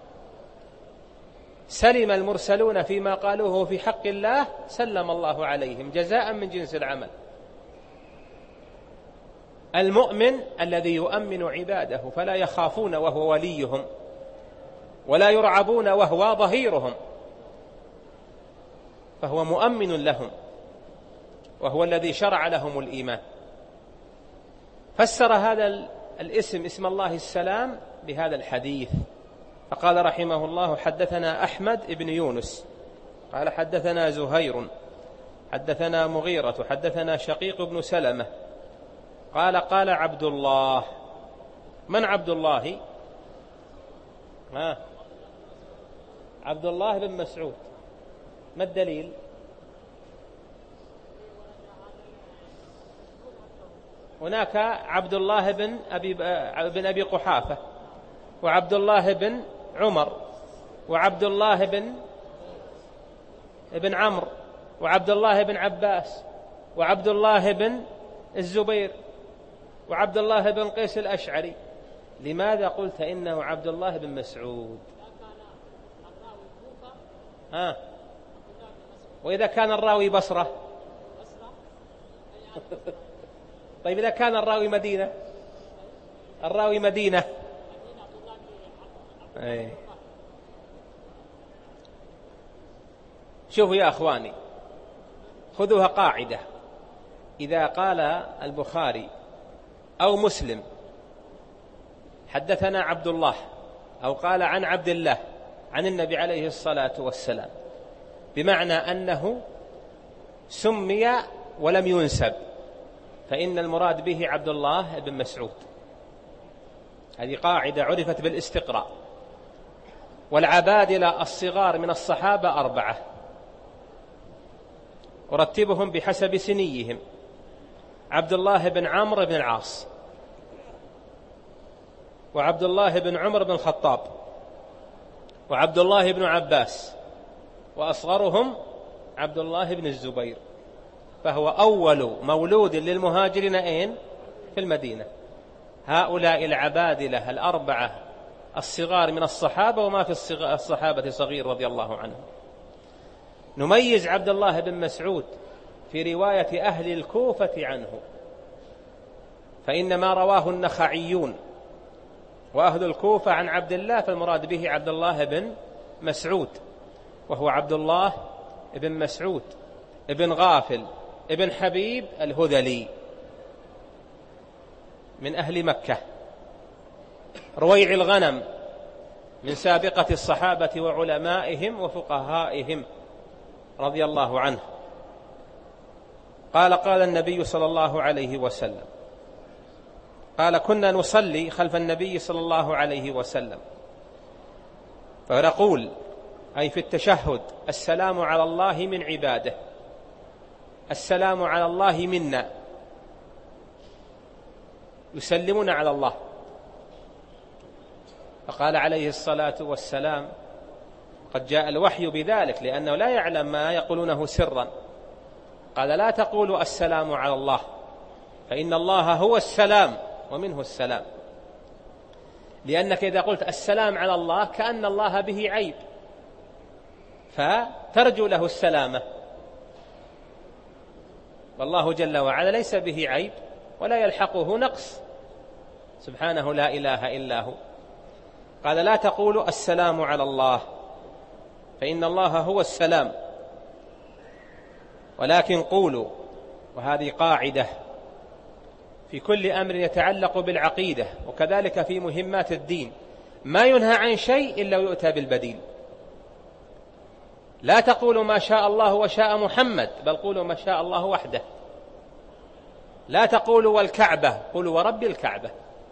سلم المرسلون فيما قالوه في حق الله سلم الله عليهم جزاء من جنس العمل. المؤمن الذي يؤمن عباده فلا يخافون وهو وليهم، ولا يرعبون وهو ظهيرهم، فهو مؤمن لهم، وهو الذي شرع لهم الإيمان. فسر هذا الاسم اسم الله السلام بهذا الحديث، فقال رحمه الله حدثنا أحمد بن يونس قال حدثنا زهير حدثنا مغيرة حدثنا شقيق بن سلمة قال قال عبد الله. من عبد الله؟ ها عبد الله بن مسعود. ما الدليل؟ هناك عبد الله بن أبي, بن أبي قحافة، وعبد الله بن عمر، وعبد الله بن ابن عمرو، وعبد الله بن عباس، وعبد الله بن الزبير، وعبد الله بن قيس الأشعري. لماذا قلت إنه عبد الله بن مسعود؟ ها وإذا كان الراوي بصرة؟ طيب إذا كان الراوي مدينة؟ الراوي مدينة. أي. شوفوا يا أخواني، خذوها قاعدة: إذا قال البخاري أو مسلم حدثنا عبد الله، أو قال عن عبد الله عن النبي عليه الصلاة والسلام، بمعنى أنه سمي ولم ينسب، فإن المراد به عبد الله بن مسعود. هذه قاعدة عرفت بالاستقراء. والعبادلة الصغار من الصحابة أربعة، ورتبهم بحسب سنيهم: عبد الله بن عمرو بن العاص، وعبد الله بن عمر بن الخطاب، وعبد الله بن عباس، وأصغرهم عبد الله بن الزبير. فهو أول مولود للمهاجرين أين؟ في المدينة. هؤلاء العبادلة الأربعة الصغار من الصحابة، وما في الصحابة صغير رضي الله عنهم. نميز عبد الله بن مسعود في رواية أهل الكوفة عنه، فإنما رواه النخعيون وأهل الكوفة عن عبد الله، فالمراد به عبد الله بن مسعود، وهو عبد الله بن مسعود ابن غافل ابن حبيب الهذلي من أهل مكة، رويع الغنم من سابقة الصحابة وعلمائهم وفقهائهم رضي الله عنه. قال قال النبي صلى الله عليه وسلم: قال كنا نصلي خلف النبي صلى الله عليه وسلم فنقول أي في التشهد: السلام على الله من عباده، السلام على الله منا، يسلمون على الله. فقال عليه الصلاة والسلام: قد جاء الوحي بذلك، لأنه لا يعلم ما يقولونه سرا. قال: لا تقولوا السلام على الله، فإن الله هو السلام ومنه السلام، لأنك إذا قلت السلام على الله كأن الله به عيب، فترجو له السلامة، والله جل وعلا ليس به عيب ولا يلحقه نقص، سبحانه لا إله إلا هو. قال: لا تقولوا السلام على الله، فإن الله هو السلام، ولكن قولوا، وهذه قاعدة في كل أمر يتعلق بالعقيدة، وكذلك في مهمات الدين، ما ينهى عن شيء إلا ويؤتى بالبديل. لا تقولوا ما شاء الله وشاء محمد، بل قولوا ما شاء الله وحده. لا تقولوا والكعبة، قولوا ورب الكعبة.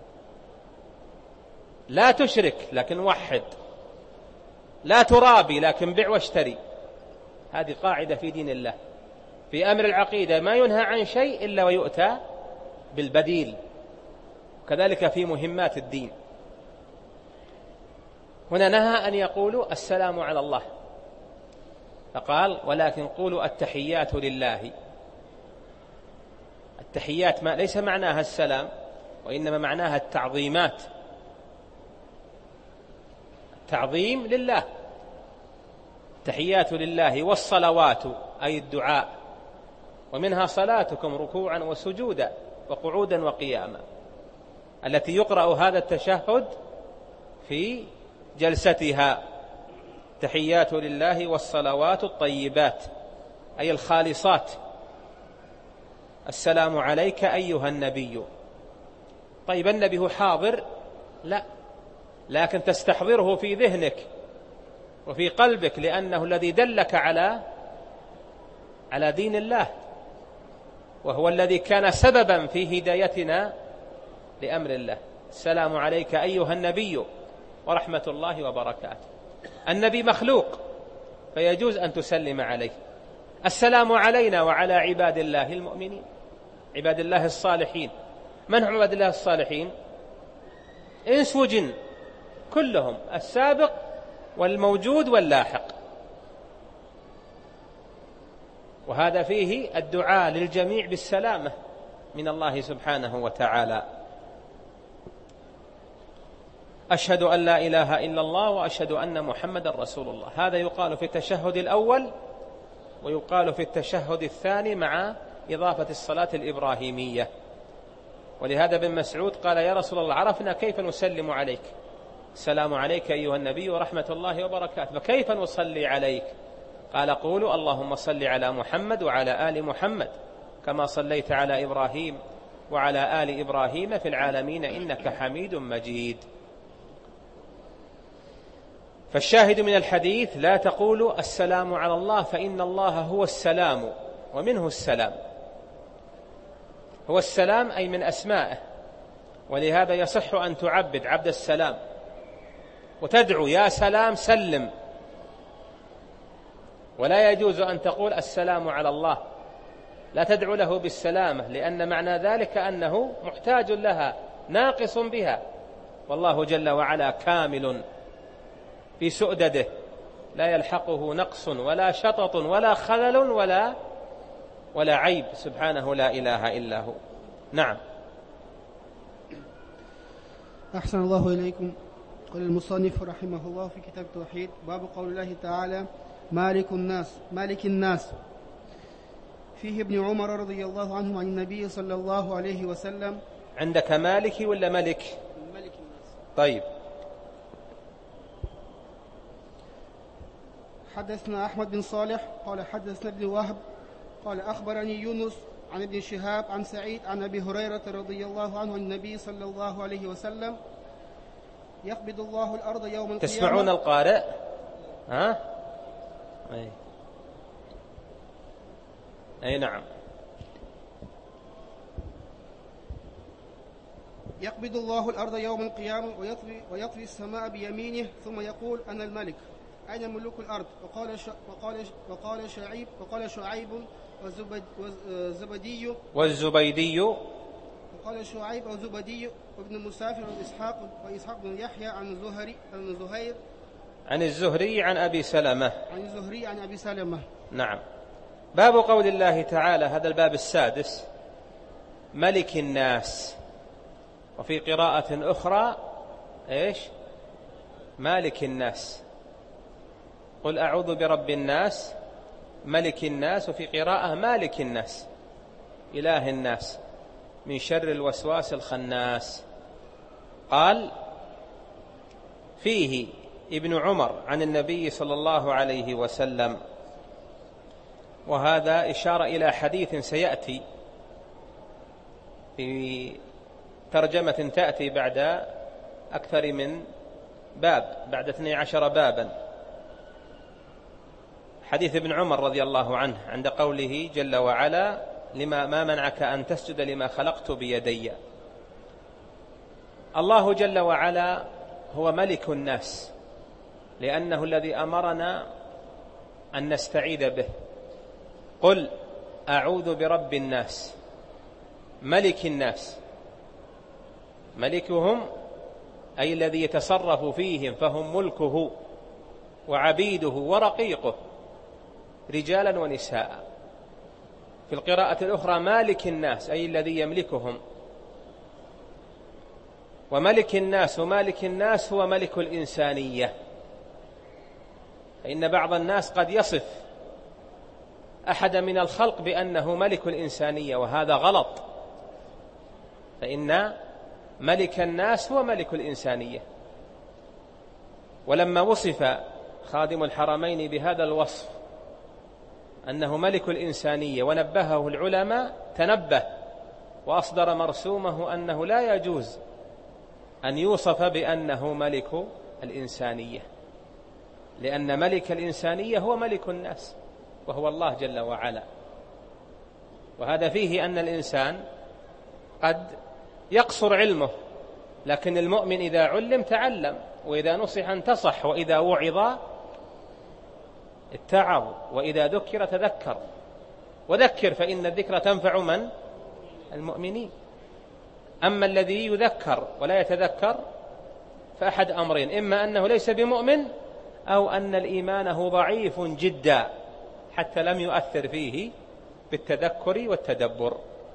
لا تشرك لكن وحد. لا ترابي لكن بع واشتري. هذه قاعدة في دين الله. في أمر العقيدة ما ينهى عن شيء إلا ويؤتى بالبديل، وكذلك في مهمات الدين. هنا نهى أن يقولوا السلام على الله، فقال: ولكن قولوا التحيات لله. التحيات ما ليس معناها السلام، وإنما معناها التعظيمات، التعظيم لله. التحيات لله والصلوات أي الدعاء، ومنها صلاتكم ركوعا وسجودا وقعودا وقياما، التي يقرأ هذا التشهد في جلستها. تحيات لله والصلوات الطيبات أي الخالصات. السلام عليك أيها النبي. طيب النبي هو حاضر؟ لا، لكن تستحضره في ذهنك وفي قلبك، لأنه الذي دلك على على دين الله، وهو الذي كان سببا في هدايتنا لأمر الله. السلام عليك أيها النبي ورحمة الله وبركاته. النبي مخلوق فيجوز أن تسلم عليه. السلام علينا وعلى عباد الله المؤمنين، عباد الله الصالحين. من هم عباد الله الصالحين؟ إنس وجن كلهم، السابق والموجود واللاحق. وهذا فيه الدعاء للجميع بالسلامة من الله سبحانه وتعالى. أشهد أن لا إله إلا الله وأشهد أن محمد رسول الله. هذا يقال في التشهد الأول، ويقال في التشهد الثاني مع إضافة الصلاة الإبراهيمية. ولهذا ابن مسعود قال: يا رسول الله، عرفنا كيف نسلم عليك، السلام عليك أيها النبي ورحمة الله وبركاته، فكيف نصلي عليك؟ قال: قولوا اللهم صل على محمد وعلى آل محمد كما صليت على إبراهيم وعلى آل إبراهيم في العالمين إنك حميد مجيد. فالشاهد من الحديث: لا تقولوا السلام على الله، فإن الله هو السلام ومنه السلام. هو السلام أي من أسمائه، ولهذا يصح أن تعبد عبد السلام وتدعو يا سلام سلم، ولا يجوز أن تقول السلام على الله، لا تدعو له بالسلامة، لأن معنى ذلك أنه محتاج لها ناقص بها، والله جل وعلا كامل في سؤدده، لا يلحقه نقص ولا شطط ولا خلل ولا ولا عيب، سبحانه لا إله إلا هو. نعم. أحسن الله إليكم. قال المصنف رحمه الله في كتاب التوحيد: باب قول الله تعالى: مالك الناس مالك الناس. فيه ابن عمر رضي الله عنه عن النبي صلى الله عليه وسلم. عندك مالك ولا ملك؟ ملك الناس. طيب. حدثنا أحمد بن صالح قال حدثنا ابن وهب قال أخبرني يونس عن ابن شهاب عن سعيد عن أبي هريرة رضي الله عنه عن النبي صلى الله عليه وسلم: يقبض الله الأرض يوم القيامة. تسمعون القارئ؟ ها؟ أي. أي نعم. يقبض الله الأرض يوم القيامة ويطوي, ويطوي السماء بيمينه ثم يقول أنا الملك أين ملوك الأرض؟ وقال ش... وقال ش... وقال شعيب وقال شعيب والزبد... والزبدي والزبيدي وقال شعيب والزبدي وابن مسافر وإسحاق وإسحاق بن يحيى عن زهري عن زهير عن الزهري عن أبي سلمة عن الزهري عن أبي سلمة. نعم. باب قول الله تعالى، هذا الباب السادس، ملك الناس، وفي قراءة أخرى إيش؟ مالك الناس. قل أعوذ برب الناس ملك الناس، وفي قراءة مالك الناس إله الناس من شر الوسواس الخناس. قال فيه ابن عمر عن النبي صلى الله عليه وسلم، وهذا إشارة إلى حديث سيأتي في ترجمة تأتي بعد أكثر من باب، بعد اثني عشر بابا، حديث ابن عمر رضي الله عنه عند قوله جل وعلا لما ما منعك أن تسجد لما خلقت بيدي. الله جل وعلا هو ملك الناس، لأنه الذي أمرنا أن نستعيذ به. قل أعوذ برب الناس ملك الناس، ملكهم أي الذي يتصرف فيهم، فهم ملكه وعبيده ورقيقه رجالا ونساء. في القراءة الأخرى مالك الناس أي الذي يملكهم. وملك الناس ومالك الناس هو ملك الإنسانية، فإن بعض الناس قد يصف أحد من الخلق بأنه ملك الإنسانية، وهذا غلط، فإن ملك الناس هو ملك الإنسانية. ولما وصف خادم الحرمين بهذا الوصف أنه ملك الإنسانية ونبهه العلماء تنبه وأصدر مرسومه أنه لا يجوز أن يوصف بأنه ملك الإنسانية، لأن ملك الإنسانية هو ملك الناس وهو الله جل وعلا. وهذا فيه أن الإنسان قد يقصر علمه، لكن المؤمن إذا علم تعلم، وإذا نصح انتصح، وإذا وعظ اتعظ، وإذا ذكر تذكر. وذكر فإن الذكر تنفع من؟ المؤمنين. أما الذي يذكر ولا يتذكر فأحد أمرين، إما أنه ليس بمؤمن، أو أن الإيمان ضعيف جدا حتى لم يؤثر فيه بالتذكر والتدبر.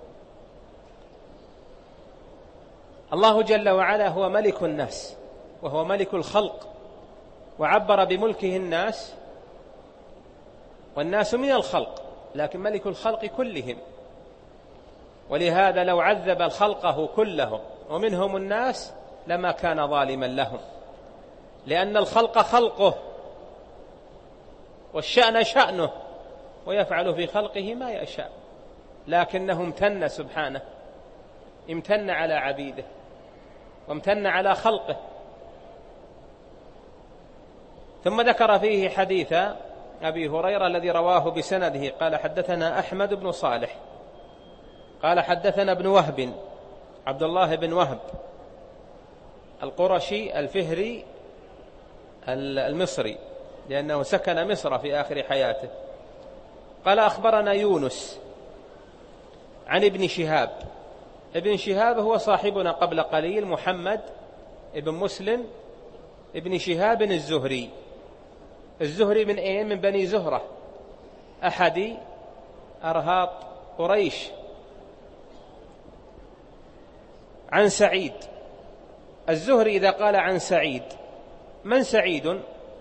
الله جل وعلا هو ملك الناس وهو ملك الخلق، وعبر بملكه الناس، والناس من الخلق، لكن ملك الخلق كلهم. ولهذا لو عذب الخلقه كلهم ومنهم الناس لما كان ظالما لهم، لأن الخلق خلقه والشأن شأنه، ويفعل في خلقه ما يشاء، لكنه امتن سبحانه، امتن على عبيده وامتن على خلقه. ثم ذكر فيه حديث أبي هريرة الذي رواه بسنده، قال حدثنا أحمد بن صالح قال حدثنا ابن وهب عبد الله بن وهب القرشي الفهري المصري، لأنه سكن مصر في آخر حياته. قال أخبرنا يونس عن ابن شهاب. ابن شهاب هو صاحبنا قبل قليل محمد ابن مسلم ابن شهاب الزهري. الزهري من ايه؟ من بني زهرة، أحد أرهاط قريش. عن سعيد. الزهري إذا قال عن سعيد، من سعيد؟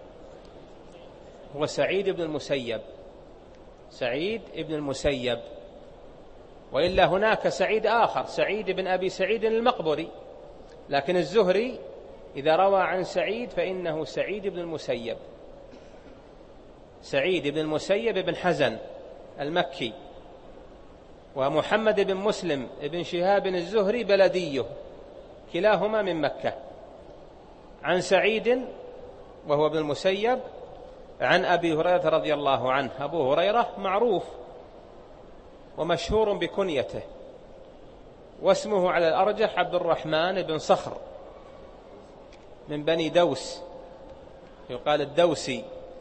هو سعيد بن المسيب، سعيد بن المسيب، وإلا هناك سعيد آخر، سعيد بن أبي سعيد المقبري، لكن الزهري إذا روى عن سعيد فإنه سعيد بن المسيب. سعيد بن المسيب بن حزن المكي، ومحمد بن مسلم بن شهاب الزهري بلديه، كلاهما من مكة. عن سعيد وهو ابن المسيب عن أبي هريرة رضي الله عنه. أبو هريرة معروف ومشهور بكنيته، واسمه على الأرجح عبد الرحمن بن صخر من بني دوس، يقال الدوسي،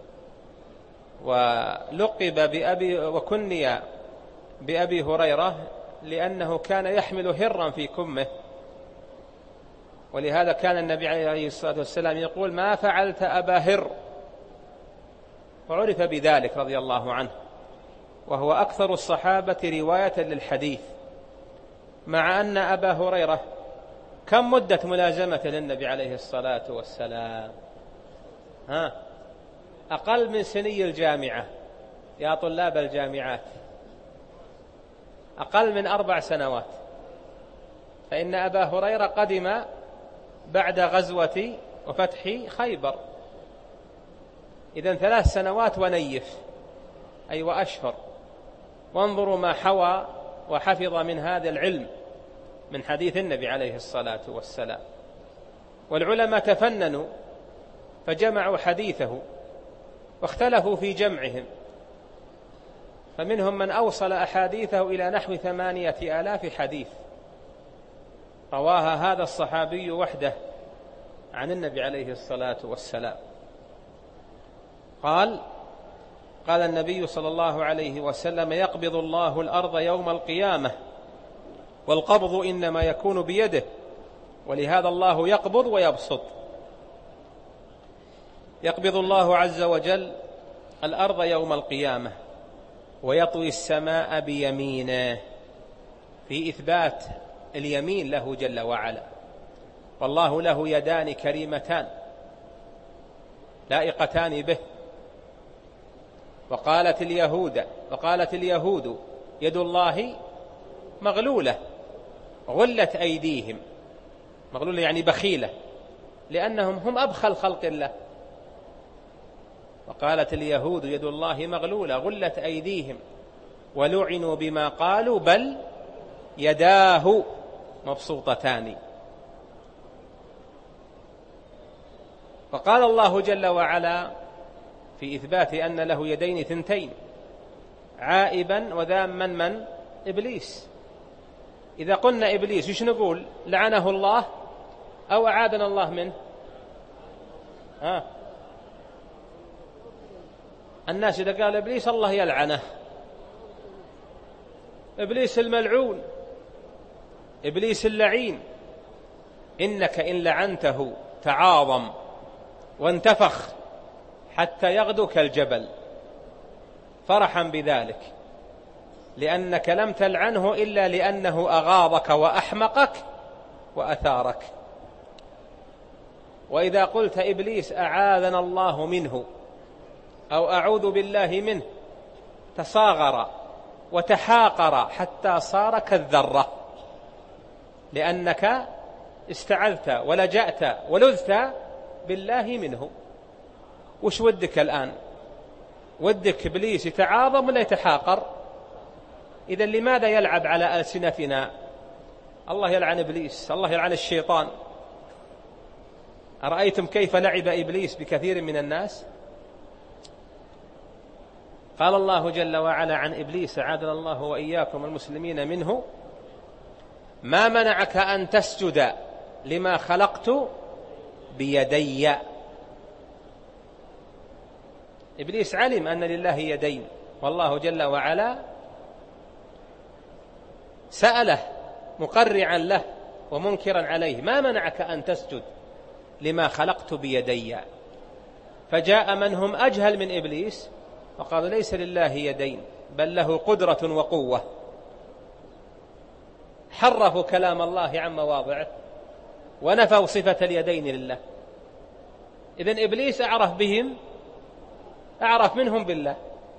ولقب بأبي وكني بأبي هريرة لأنه كان يحمل هرا في كمه، ولهذا كان النبي عليه الصلاة والسلام يقول: ما فعلت أبا هر، وعرف بذلك رضي الله عنه، وهو أكثر الصحابة رواية للحديث، مع أن أبا هريرة كم مدة ملازمة للنبي عليه الصلاة والسلام؟ ها أقل من سني الجامعة يا طلاب الجامعات، أقل من أربع سنوات، فإن أبا هريرة قدم بعد غزوة وفتح خيبر، إذن ثلاث سنوات ونيف، أي وأشهر. وانظروا ما حوى وحفظ من هذا العلم من حديث النبي عليه الصلاة والسلام. والعلماء تفننوا فجمعوا حديثه واختلفوا في جمعهم، فمنهم من أوصل أحاديثه إلى نحو ثمانية آلاف حديث رواها هذا الصحابي وحده عن النبي عليه الصلاة والسلام. قال قال النبي صلى الله عليه وسلم: يقبض الله الأرض يوم القيامة، والقبض إنما يكون بيده، ولهذا الله يقبض ويبسط. يقبض الله عز وجل الأرض يوم القيامة ويطوي السماء بيمينه، في إثبات اليمين له جل وعلا، والله له يدان كريمتان لائقتان به. وقالت اليهود وقالت اليهود يد الله مغلولة غلت أيديهم، مغلولة يعني بخيلة، لأنهم هم أبخل خلق الله. وقالت اليهود يد الله مغلولة غلت أيديهم ولعنوا بما قالوا بل يداه مبسوطتان. وقال الله جل وعلا في إثبات أن له يدين ثنتين عائبا وذاما من إبليس. إذا قلنا إبليس إيش نقول؟ لعنه الله أو أعاذنا الله منه؟ ها الناس إذا قال إبليس الله يلعنه، إبليس الملعون، إبليس اللعين. إنك إن لعنته تعاظم وانتفخ حتى يغدو كالجبل فرحا بذلك، لأنك لم تلعنه إلا لأنه أغاظك وأحمقك وأثارك. وإذا قلت إبليس أعاذنا الله منه أو أعوذ بالله منه تصاغر وتحاقر حتى صار كالذرة، لأنك استعذت ولجأت ولذت بالله منه. وش ودك الآن؟ ودك إبليس يتعاظم ولا يتحاقر؟ إذن لماذا يلعب على ألسنتنا؟ الله يلعن إبليس، الله يلعن الشيطان. أرأيتم كيف لعب إبليس بكثير من الناس؟ قال الله جل وعلا عن إبليس أعاذنا الله وإياكم المسلمين منه: ما منعك أن تسجد لما خلقت بيدي. إبليس علم أن لله يدين، والله جل وعلا سأله مقرعا له ومنكرا عليه: ما منعك أن تسجد لما خلقت بيدي؟ فجاء من هم أجهل من إبليس وقالوا: ليس لله يدين بل له قدرة وقوة، حرفوا كلام الله عن مواضعه ونفوا صفة اليدين لله. إذن إبليس أعرف بهم أعرف منهم بالله.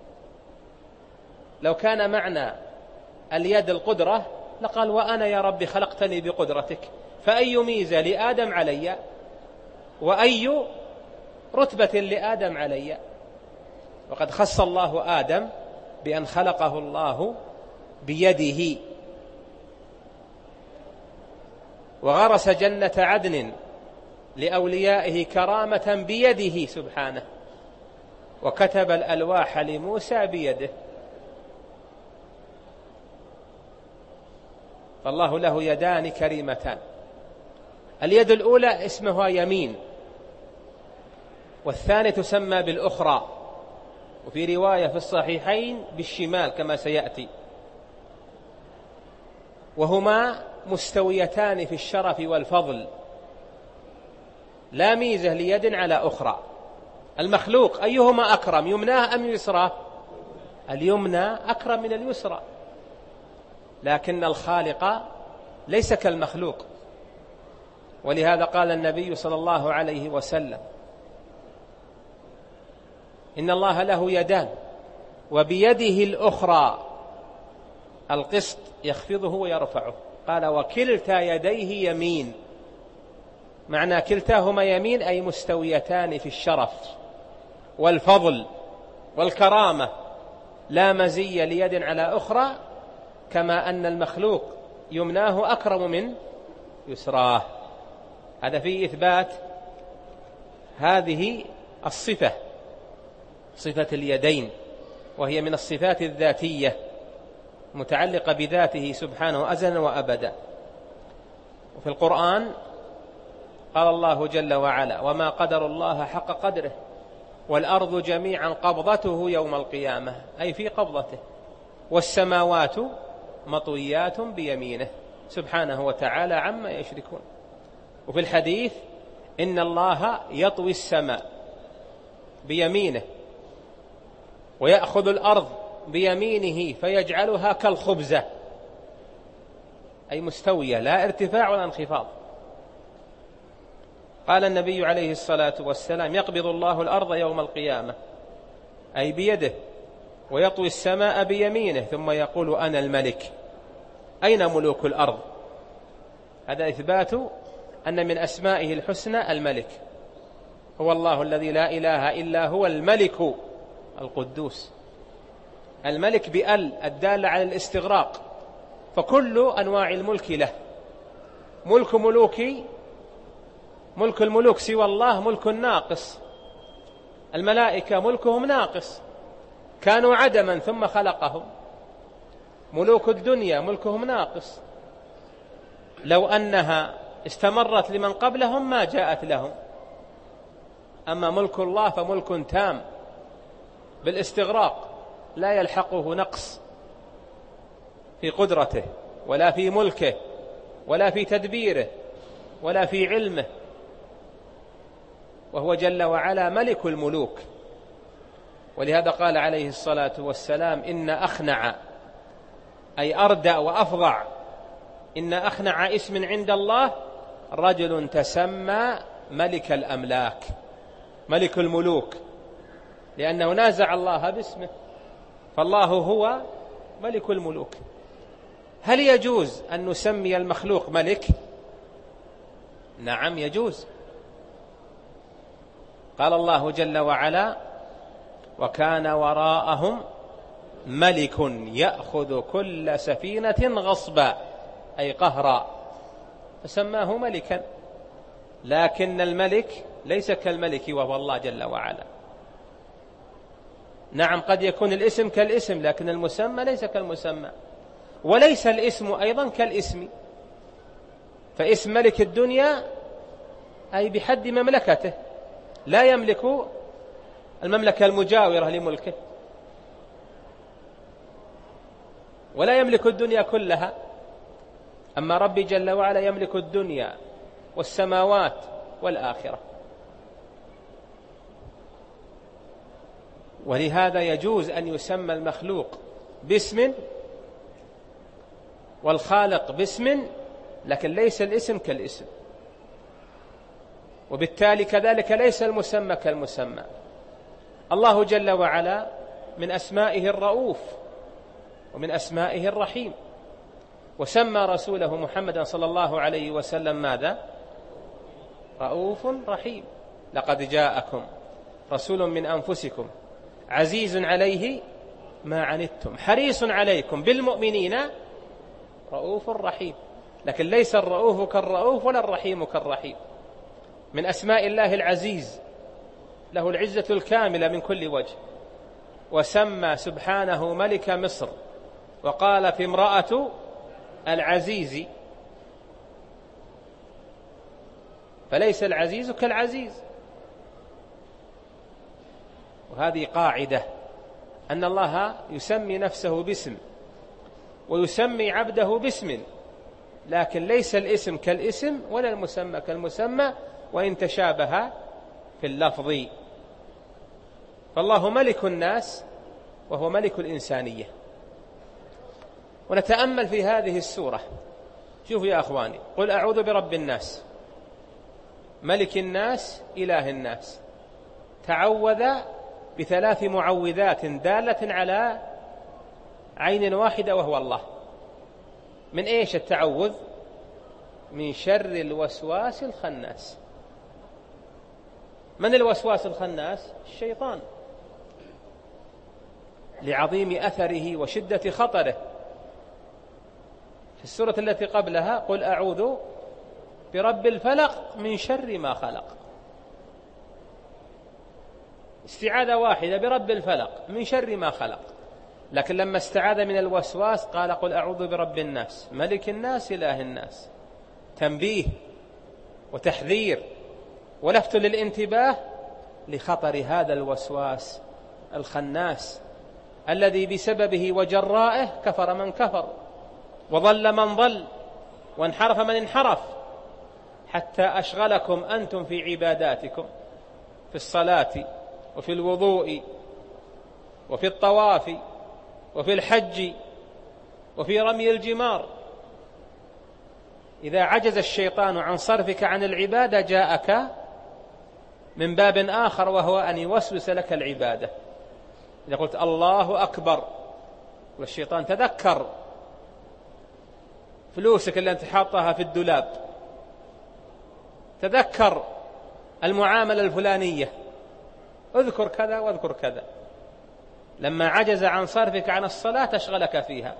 لو كان معنى اليد القدرة لقال: وأنا يا رب خلقتني بقدرتك، فأي ميزة لآدم علي وأي رتبة لآدم علي؟ وقد خص الله آدم بأن خلقه الله بيده، وغرس جنة عدن لأوليائه كرامة بيده سبحانه، وكتب الألواح لموسى بيده. فالله له يدان كريمتان. اليد الأولى اسمها يمين، والثانية تسمى بالأخرى، وفي رواية في الصحيحين بالشمال كما سيأتي، وهما مستويتان في الشرف والفضل، لا ميزة ليد على أخرى. المخلوق أيهما أكرم، يمناه أم يسراه؟ اليمنى أكرم من اليسرى، لكن الخالق ليس كالمخلوق. ولهذا قال النبي صلى الله عليه وسلم: إن الله له يدان وبيده الأخرى القسط يخفضه ويرفعه. قال: وكلتا يديه يمين. معنى كلتاهما يمين أي مستويتان في الشرف والفضل والكرامة، لا مزية ليد على أخرى، كما أن المخلوق يمناه أكرم من يسراه. هذا فيه إثبات هذه الصفة، صفة اليدين، وهي من الصفات الذاتية متعلقة بذاته سبحانه أزلا وأبدا. وفي القرآن قال الله جل وعلا: وما قدر الله حق قدره والأرض جميعا قبضته يوم القيامة، أي في قبضته، والسماوات مطويات بيمينه سبحانه وتعالى عما يشركون. وفي الحديث: إن الله يطوي السماء بيمينه ويأخذ الأرض بيمينه فيجعلها كالخبزة، أي مستوية لا ارتفاع ولا انخفاض. قال النبي عليه الصلاة والسلام: يقبض الله الأرض يوم القيامة، أي بيده، ويطوي السماء بيمينه، ثم يقول: أنا الملك. أين ملوك الأرض؟ هذا إثبات أن من أسمائه الحسنى الملك، هو الله الذي لا إله إلا هو الملك القدوس. الملك بأل الدالة على الاستغراق، فكل أنواع الملك له. ملك ملوكي، ملك الملوك سوى الله ملك ناقص. الملائكة ملكهم ناقص، كانوا عدما ثم خلقهم. ملوك الدنيا ملكهم ناقص، لو أنها استمرت لمن قبلهم ما جاءت لهم. أما ملك الله فملك تام بالاستغراق، لا يلحقه نقص في قدرته ولا في ملكه ولا في تدبيره ولا في علمه، وهو جل وعلا ملك الملوك. ولهذا قال عليه الصلاة والسلام: إن أخنع، أي أردأ وأفظع، إن أخنع اسم عند الله رجل تسمى ملك الأملاك، ملك الملوك، لأنه نازع الله باسمه، فالله هو ملك الملوك. هل يجوز أن نسمي المخلوق ملك؟ نعم يجوز. قال الله جل وعلا: وكان وراءهم ملك يأخذ كل سفينة غصبا، أي قهرا، فسماه ملكا. لكن الملك ليس كالملك وهو الله جل وعلا. نعم قد يكون الاسم كالاسم، لكن المسمى ليس كالمسمى، وليس الاسم أيضا كالاسم. فاسم ملك الدنيا أي بحد مملكته، لا يملك المملكة المجاورة لملكه، ولا يملك الدنيا كلها. أما ربي جل وعلا يملك الدنيا والسماوات والآخرة. ولهذا يجوز أن يسمى المخلوق باسم والخالق باسم، لكن ليس الاسم كالاسم، وبالتالي كذلك ليس المسمى كالمسمى. الله جل وعلا من أسمائه الرؤوف ومن أسمائه الرحيم، وسمى رسوله محمدا صلى الله عليه وسلم ماذا؟ رؤوف رحيم. لقد جاءكم رسول من أنفسكم عزيز عليه ما عنتم حريص عليكم بالمؤمنين رؤوف رحيم. لكن ليس الرؤوف كالرؤوف ولا الرحيم كالرحيم. من أسماء الله العزيز، له العزة الكاملة من كل وجه. وسمى سبحانه ملك مصر، وقال في امرأة العزيز، فليس العزيز كالعزيز. وهذه قاعدة، أن الله يسمي نفسه باسم ويسمي عبده باسم، لكن ليس الاسم كالاسم ولا المسمى كالمسمى، وإن تشابه في اللفظ. فالله ملك الناس وهو ملك الإنسانية. ونتأمل في هذه السورة. شوفوا يا أخواني، قل أعوذ برب الناس ملك الناس إله الناس. تعوذ بثلاث معوذات دالة على عين واحدة وهو الله. من إيش التعوذ؟ من شر الوسواس الخناس. من الوسواس الخناس؟ الشيطان، لعظيم أثره وشدة خطره. في السورة التي قبلها قل أعوذ برب الفلق من شر ما خلق. استعاذة واحدة برب الفلق من شر ما خلق. لكن لما استعاذ من الوسواس قال قل أعوذ برب الناس ملك الناس إله الناس. تنبيه وتحذير ولفت للانتباه لخطر هذا الوسواس الخناس الذي بسببه وجرائه كفر من كفر وضل من ضل وانحرف من انحرف، حتى أشغلكم أنتم في عباداتكم، في الصلاة وفي الوضوء وفي الطواف وفي الحج وفي رمي الجمار. إذا عجز الشيطان عن صرفك عن العبادة جاءك من باب آخر، وهو أن يوسوس لك العبادة. إذا قلت الله أكبر والشيطان تذكر فلوسك اللي أنت حاطها في الدولاب، تذكر المعاملة الفلانية، اذكر كذا واذكر كذا. لما عجز عن صرفك عن الصلاة أشغلك فيها.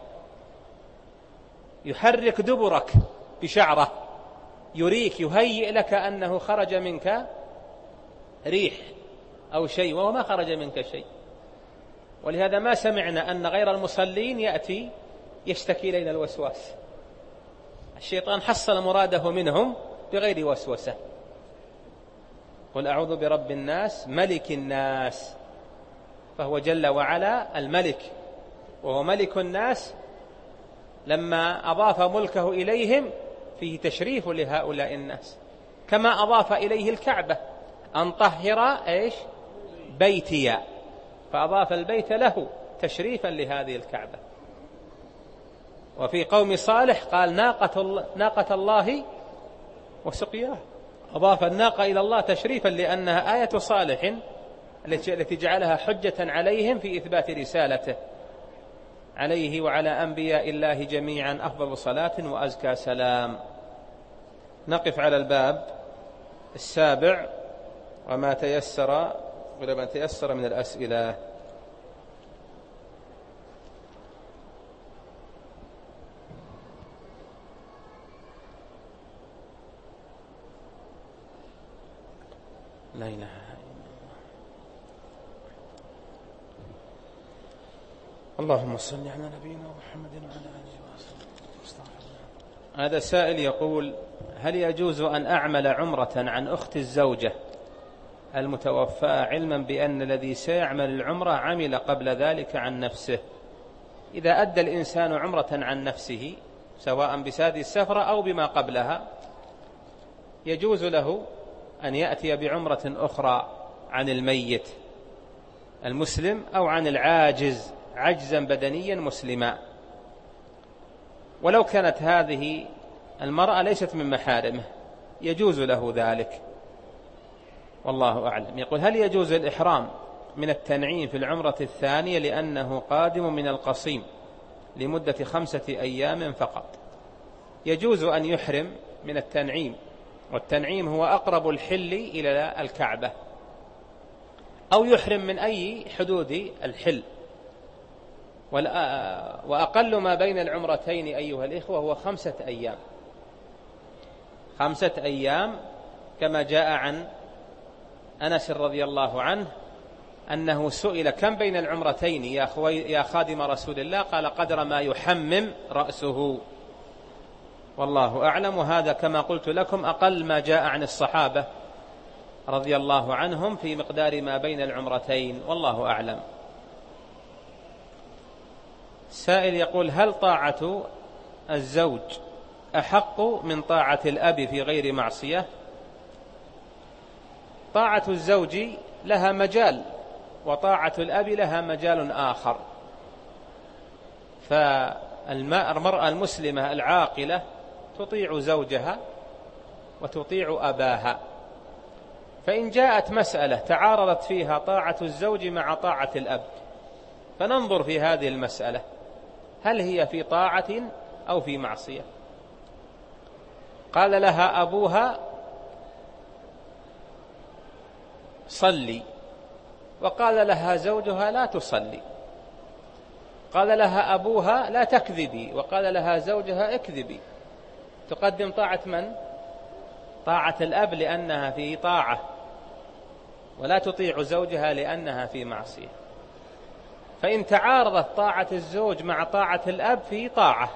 يحرك دبرك بشعره، يريك يهيئ لك أنه خرج منك ريح أو شيء وهو ما خرج منك شيء. ولهذا ما سمعنا أن غير المصلين يأتي يشتكي إلينا الوسواس. الشيطان حصل مراده منهم بغير وسوسة. قل أعوذ برب الناس ملك الناس، فهو جل وعلا الملك وهو ملك الناس. لما أضاف ملكه إليهم فيه تشريف لهؤلاء الناس، كما أضاف إليه الكعبة أن طهر إيش بيتي، فأضاف البيت له تشريفا لهذه الكعبة. وفي قوم صالح قال ناقة, ناقة الله وسقياه، أضاف الناقة إلى الله تشريفا لأنها آية صالح التي جعلها حجة عليهم في إثبات رسالته. عليه وعلى أنبياء الله جميعا أفضل صلاة وأزكى سلام. نقف على الباب السابع وما تيسر ولما تيسر من الأسئلة. لا إله إلا الله. اللهم صل على نبينا محمد وعلى آله وصحبه. هذا سائل يقول: هل يجوز أن أعمل عمرة عن أخت الزوجة المتوفاة علما بأن الذي سيعمل العمرة عمل قبل ذلك عن نفسه؟ إذا أدى الإنسان عمرة عن نفسه سواء بسادي السفرة أو بما قبلها يجوز له أن يأتي بعمرة أخرى عن الميت المسلم أو عن العاجز عجزا بدنيا مسلما، ولو كانت هذه المرأة ليست من محارمه يجوز له ذلك، والله أعلم. يقول: هل يجوز الإحرام من التنعيم في العمرة الثانية لأنه قادم من القصيم لمدة خمسة أيام فقط؟ يجوز أن يحرم من التنعيم، والتنعيم هو أقرب الحل إلى الكعبة، أو يحرم من أي حدود الحل. وأقل ما بين العمرتين أيها الإخوة هو خمسة أيام، خمسة أيام كما جاء عن أنس رضي الله عنه أنه سئل: كم بين العمرتين يا, يا خادم رسول الله؟ قال: قدر ما يحمم رأسه، والله أعلم. وهذا كما قلت لكم أقل ما جاء عن الصحابة رضي الله عنهم في مقدار ما بين العمرتين، والله أعلم. سائل يقول: هل طاعة الزوج أحق من طاعة الأب في غير معصية؟ طاعة الزوج لها مجال، وطاعة الأب لها مجال آخر. فالمرأة المسلمة العاقلة تطيع زوجها وتطيع أباها، فإن جاءت مسألة تعارضت فيها طاعة الزوج مع طاعة الأب، فننظر في هذه المسألة هل هي في طاعة أو في معصية. قال لها أبوها: صلي، وقال لها زوجها: لا تصلي. قال لها أبوها: لا تكذبي، وقال لها زوجها: اكذبي. تقدم طاعة من؟ طاعة الأب لأنها في طاعة، ولا تطيع زوجها لأنها في معصية. فإن تعارضت طاعة الزوج مع طاعة الأب في طاعة،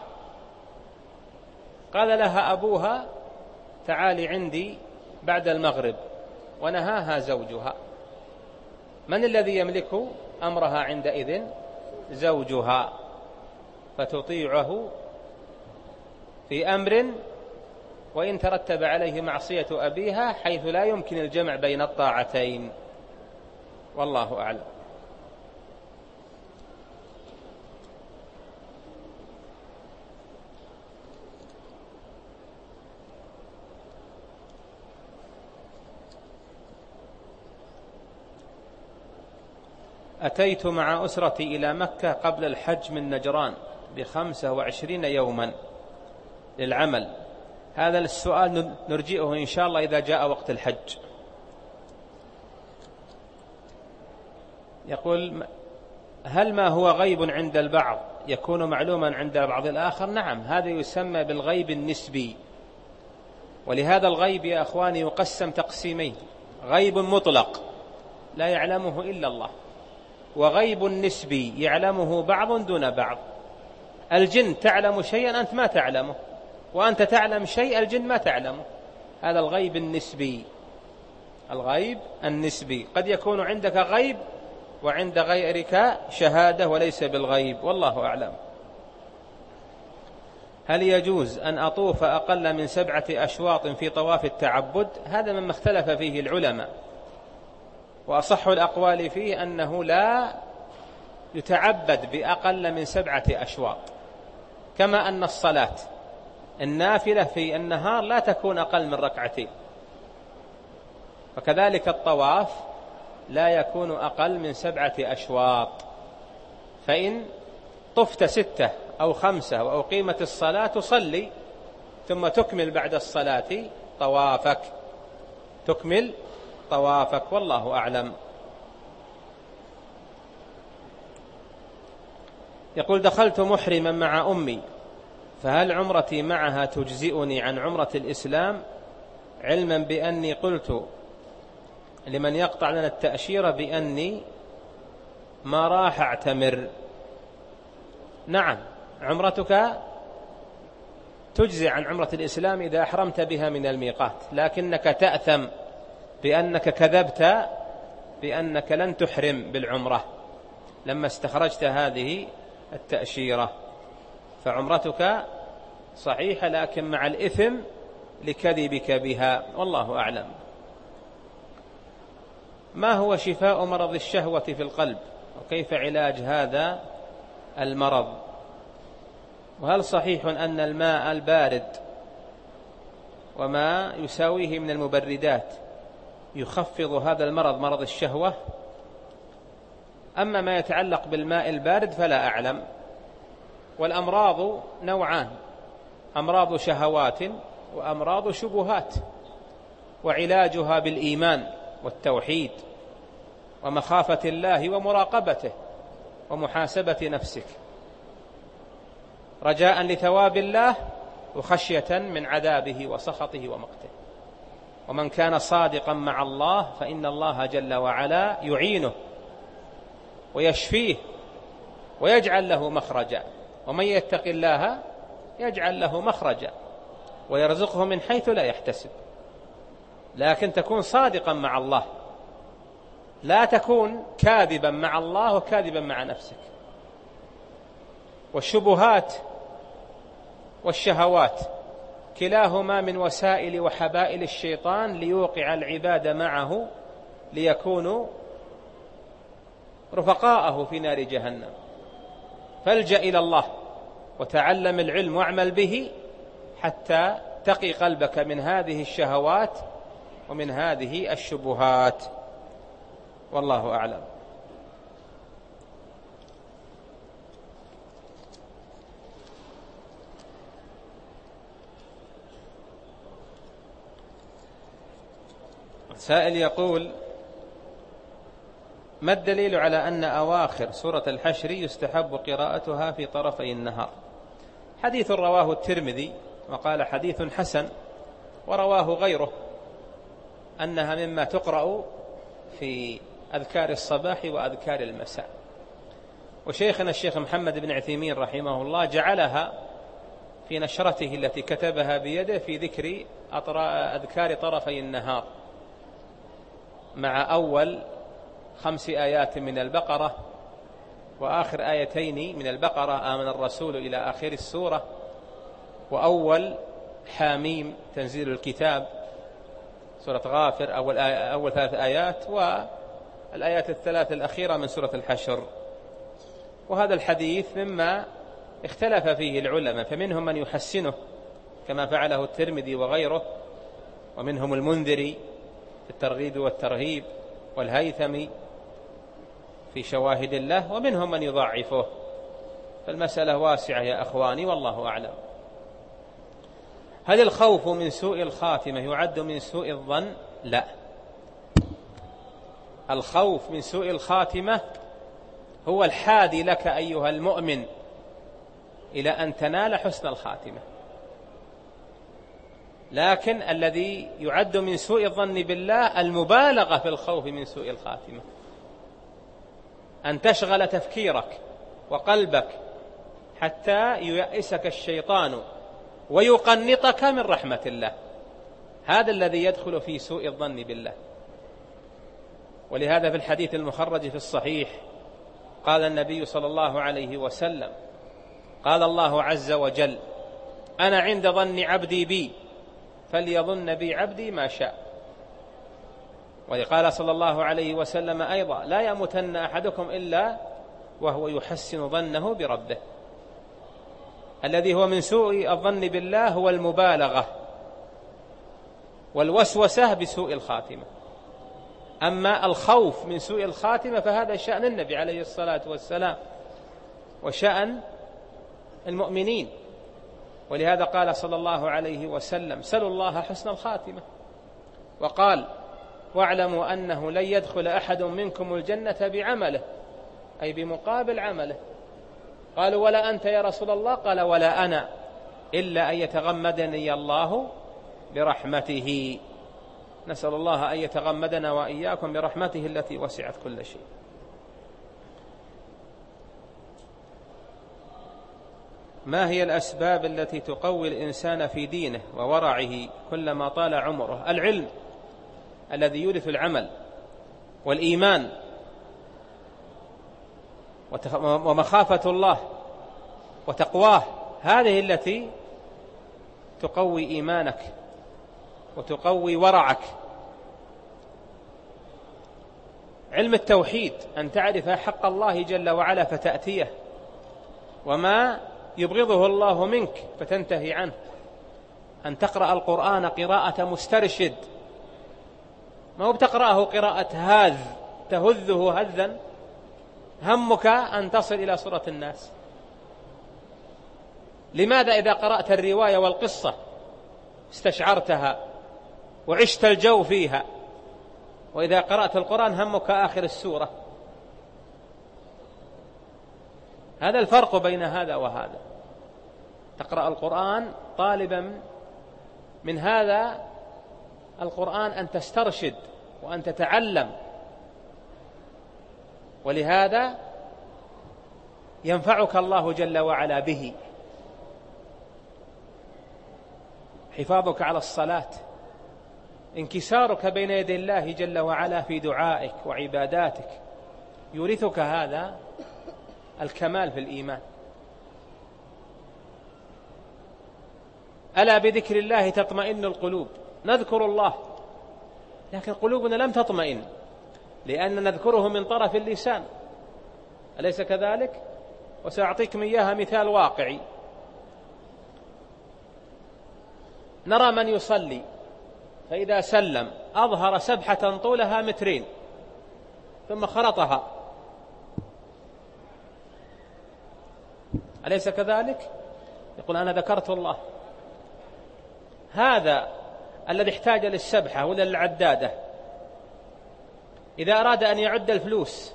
قال لها أبوها: تعالي عندي بعد المغرب، ونهاها زوجها، من الذي يملك أمرها عندئذ؟ زوجها، فتطيعه في أمر وإن ترتب عليه معصية أبيها، حيث لا يمكن الجمع بين الطاعتين، والله أعلم. أتيت مع أسرتي إلى مكة قبل الحج من نجران بخمسة وعشرين يوما للعمل. هذا السؤال نرجئه إن شاء الله إذا جاء وقت الحج. يقول: هل ما هو غيب عند البعض يكون معلوما عند البعض الآخر؟ نعم، هذا يسمى بالغيب النسبي. ولهذا الغيب يا أخواني يقسم تقسيمين: غيب مطلق لا يعلمه إلا الله، وغيب نسبي يعلمه بعض دون بعض. الجن تعلم شيئا أنت ما تعلمه، وأنت تعلم شيء الجن ما تعلمه. هذا الغيب النسبي. الغيب النسبي قد يكون عندك غيب وعند غيرك شهادة وليس بالغيب، والله أعلم. هل يجوز أن أطوف أقل من سبعة أشواط في طواف التعبد؟ هذا مما اختلف فيه العلماء، وأصح الأقوال فيه أنه لا يتعبد بأقل من سبعة أشواط، كما أن الصلاة النافلة في النهار لا تكون أقل من ركعتين، فكذلك الطواف لا يكون أقل من سبعة أشواط. فإن طفت ستة أو خمسة وأقيمت الصلاة تصلي، ثم تكمل بعد الصلاة طوافك، تكمل طوافك، والله أعلم. يقول: دخلت محرما مع أمي، فهل عمرتي معها تجزئني عن عمرة الإسلام، علما بأني قلت لمن يقطع لنا التأشيرة بأني ما راح أعتمر؟ نعم، عمرتك تجزي عن عمرة الإسلام إذا أحرمت بها من الميقات، لكنك تأثم بأنك كذبت بأنك لن تحرم بالعمرة لما استخرجت هذه التأشيرة، فعمرتك صحيحة لكن مع الإثم لكذبك بها، والله أعلم. ما هو شفاء مرض الشهوة في القلب، وكيف علاج هذا المرض؟ وهل صحيح أن الماء البارد وما يساويه من المبردات يخفض هذا المرض، مرض الشهوة؟ أما ما يتعلق بالماء البارد فلا أعلم. والأمراض نوعان: أمراض شهوات وأمراض شبهات، وعلاجها بالإيمان والتوحيد ومخافة الله ومراقبته ومحاسبة نفسك، رجاء لثواب الله وخشية من عذابه وسخطه ومقته. ومن كان صادقا مع الله فإن الله جل وعلا يعينه ويشفيه ويجعل له مخرجا، ومن يتق الله يجعل له مخرجا ويرزقه من حيث لا يحتسب، لكن تكون صادقا مع الله، لا تكون كاذبا مع الله وكاذبا مع نفسك. والشبهات والشهوات كلاهما من وسائل وحبائل الشيطان ليوقع العباد معه ليكونوا رفقاءه في نار جهنم. فالجأ إلى الله وتعلم العلم واعمل به حتى تقي قلبك من هذه الشهوات ومن هذه الشبهات، والله أعلم. سائل يقول: ما الدليل على أن أواخر سورة الحشر يستحب قراءتها في طرفي النهار؟ حديث رواه الترمذي وقال حديث حسن، ورواه غيره أنها مما تقرأ في أذكار الصباح وأذكار المساء. وشيخنا الشيخ محمد بن عثيمين رحمه الله جعلها في نشرته التي كتبها بيده في ذكر أذكار طرفي النهار مع أول خمس آيات من البقرة وآخر آيتين من البقرة آمن الرسول إلى آخر السورة، وأول حاميم تنزيل الكتاب سورة غافر أول, آية أول ثلاث آيات، والآيات الثلاث الأخيرة من سورة الحشر. وهذا الحديث مما اختلف فيه العلماء، فمنهم من يحسنه كما فعله الترمذي وغيره، ومنهم المنذري في الترغيب والترهيب، والهيثمي في شواهد الله، ومنهم من يضعفه. فالمسألة واسعة يا أخواني، والله أعلم. هل الخوف من سوء الخاتمة يعد من سوء الظن؟ لا، الخوف من سوء الخاتمة هو الحادي لك أيها المؤمن إلى أن تنال حسن الخاتمة، لكن الذي يعد من سوء الظن بالله المبالغة في الخوف من سوء الخاتمة، أن تشغل تفكيرك وقلبك حتى ييأسك الشيطان ويقنطك من رحمة الله، هذا الذي يدخل في سوء الظن بالله. ولهذا في الحديث المخرج في الصحيح قال النبي صلى الله عليه وسلم: قال الله عز وجل: أنا عند ظن عبدي بي فليظن بي عبدي ما شاء. وقال صلى الله عليه وسلم أيضا: لا يموتن أحدكم إلا وهو يحسن ظنه بربه. الذي هو من سوء الظن بالله هو المبالغة والوسوسة بسوء الخاتمة. أما الخوف من سوء الخاتمة فهذا شأن النبي عليه الصلاة والسلام وشأن المؤمنين، ولهذا قال صلى الله عليه وسلم: سلوا الله حسن الخاتمة. وقال: واعلموا أنه لن يدخل أحد منكم الجنة بعمله، أي بمقابل عمله. قالوا: ولا أنت يا رسول الله؟ قال: ولا أنا، إلا أن يتغمدني الله برحمته. نسأل الله أن يتغمدنا وإياكم برحمته التي وسعت كل شيء. ما هي الأسباب التي تقوي الإنسان في دينه وورعه كلما طال عمره؟ العلم الذي يورث العمل، والإيمان، ومخافة الله وتقواه، هذه التي تقوي إيمانك وتقوي ورعك. علم التوحيد، أن تعرف حق الله جل وعلا فتأتيه، وما يبغضه الله منك فتنتهي عنه. أن تقرأ القرآن قراءة مسترشد، ما هو بتقرأه قراءة هاذ تهذه هذا، همك أن تصل إلى سورة الناس. لماذا إذا قرأت الرواية والقصة استشعرتها وعشت الجو فيها، وإذا قرأت القرآن همك آخر السورة؟ هذا الفرق بين هذا وهذا. تقرأ القرآن طالبا من هذا القرآن أن تسترشد وأن تتعلم، ولهذا ينفعك الله جل وعلا به. حفاظك على الصلاة، انكسارك بين يدي الله جل وعلا في دعائك وعباداتك، يورثك هذا الكمال في الإيمان. ألا بذكر الله تطمئن القلوب. نذكر الله لكن قلوبنا لم تطمئن لأن نذكره من طرف اللسان، أليس كذلك؟ وسأعطيكم إياها مثال واقعي. نرى من يصلي فإذا سلم أظهر سبحة طولها مترين ثم خرطها، أليس كذلك؟ يقول أنا ذكرت الله. هذا الذي احتاج للسبحة ولا للعدادة إذا أراد أن يعد الفلوس،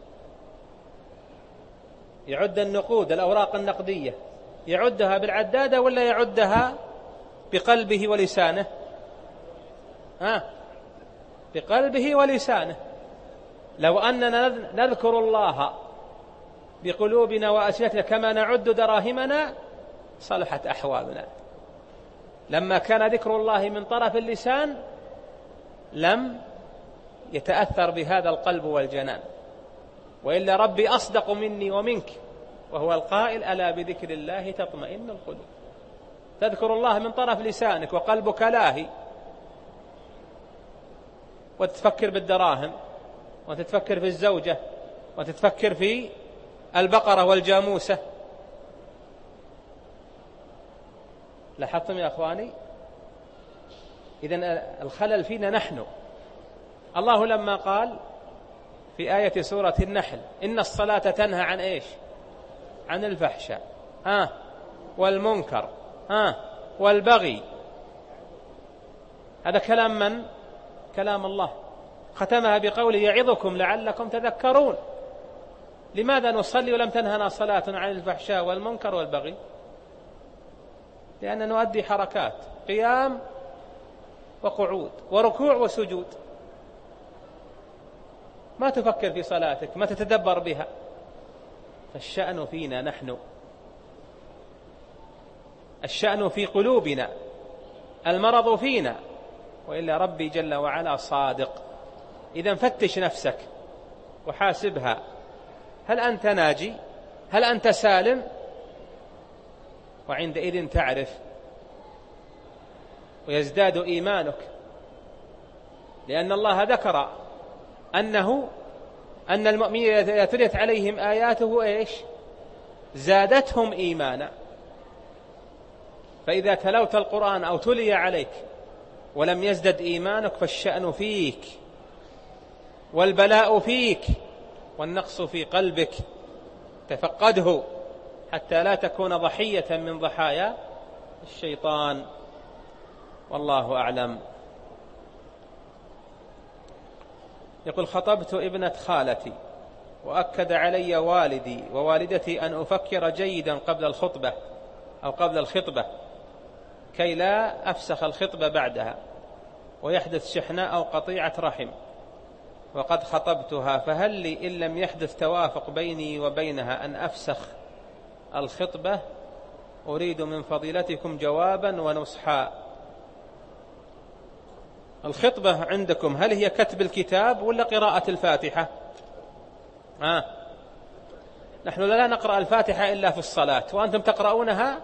يعد النقود الأوراق النقدية، يعدها بالعدادة ولا يعدها بقلبه ولسانه؟ ها؟ بقلبه ولسانه. لو أننا نذكر الله بقلوبنا وألسنتنا كما نعد دراهمنا صلحت أحوالنا. لما كان ذكر الله من طرف اللسان لم يتأثر بهذا القلب والجنان، وإلا ربي أصدق مني ومنك، وهو القائل ألا بذكر الله تطمئن القلوب. تذكر الله من طرف لسانك وقلبك لاهي، وتتفكر بالدراهم، وتتفكر في الزوجة، وتتفكر في البقرة والجاموسة. لاحظتم يا أخواني؟ إذن الخلل فينا نحن. الله لما قال في آية سورة النحل إن الصلاة تنهى عن إيش؟ عن الفحشاء ها والمنكر ها والبغي، هذا كلام من؟ كلام الله. ختمها بقوله يعظكم لعلكم تذكرون. لماذا نصلي ولم تنهنا صلاة عن الفحشاء والمنكر والبغي؟ لأن نؤدي حركات قيام وقعود وركوع وسجود، ما تفكر في صلاتك، ما تتدبر بها. فالشأن فينا نحن، الشأن في قلوبنا، المرض فينا، وإلا ربي جل وعلا صادق. إذا فتش نفسك وحاسبها، هل أنت ناجي؟ هل أنت سالم؟ وعندئذ تعرف ويزداد إيمانك، لأن الله ذكر أنه أن المؤمنين إذا تليت عليهم آياته إيش؟ زادتهم إيمانا. فإذا تلوت القرآن أو تلي عليك ولم يزدد إيمانك فالشأن فيك، والبلاء فيك، والنقص في قلبك. تفقده حتى لا تكون ضحية من ضحايا الشيطان. والله أعلم. يقول خطبت ابنة خالتي وأكد علي والدي ووالدتي أن أفكر جيدا قبل الخطبة أو قبل الخطبة كي لا أفسخ الخطبة بعدها ويحدث شحناء أو قطيعة رحم، وقد خطبتها، فهل لي إن لم يحدث توافق بيني وبينها أن أفسخ الخطبة؟ أريد من فضيلتكم جوابا ونصحا. الخطبة عندكم هل هي كتب الكتاب ولا قراءة الفاتحة؟ آه. نحن لا نقرأ الفاتحة إلا في الصلاة، وأنتم تقرؤونها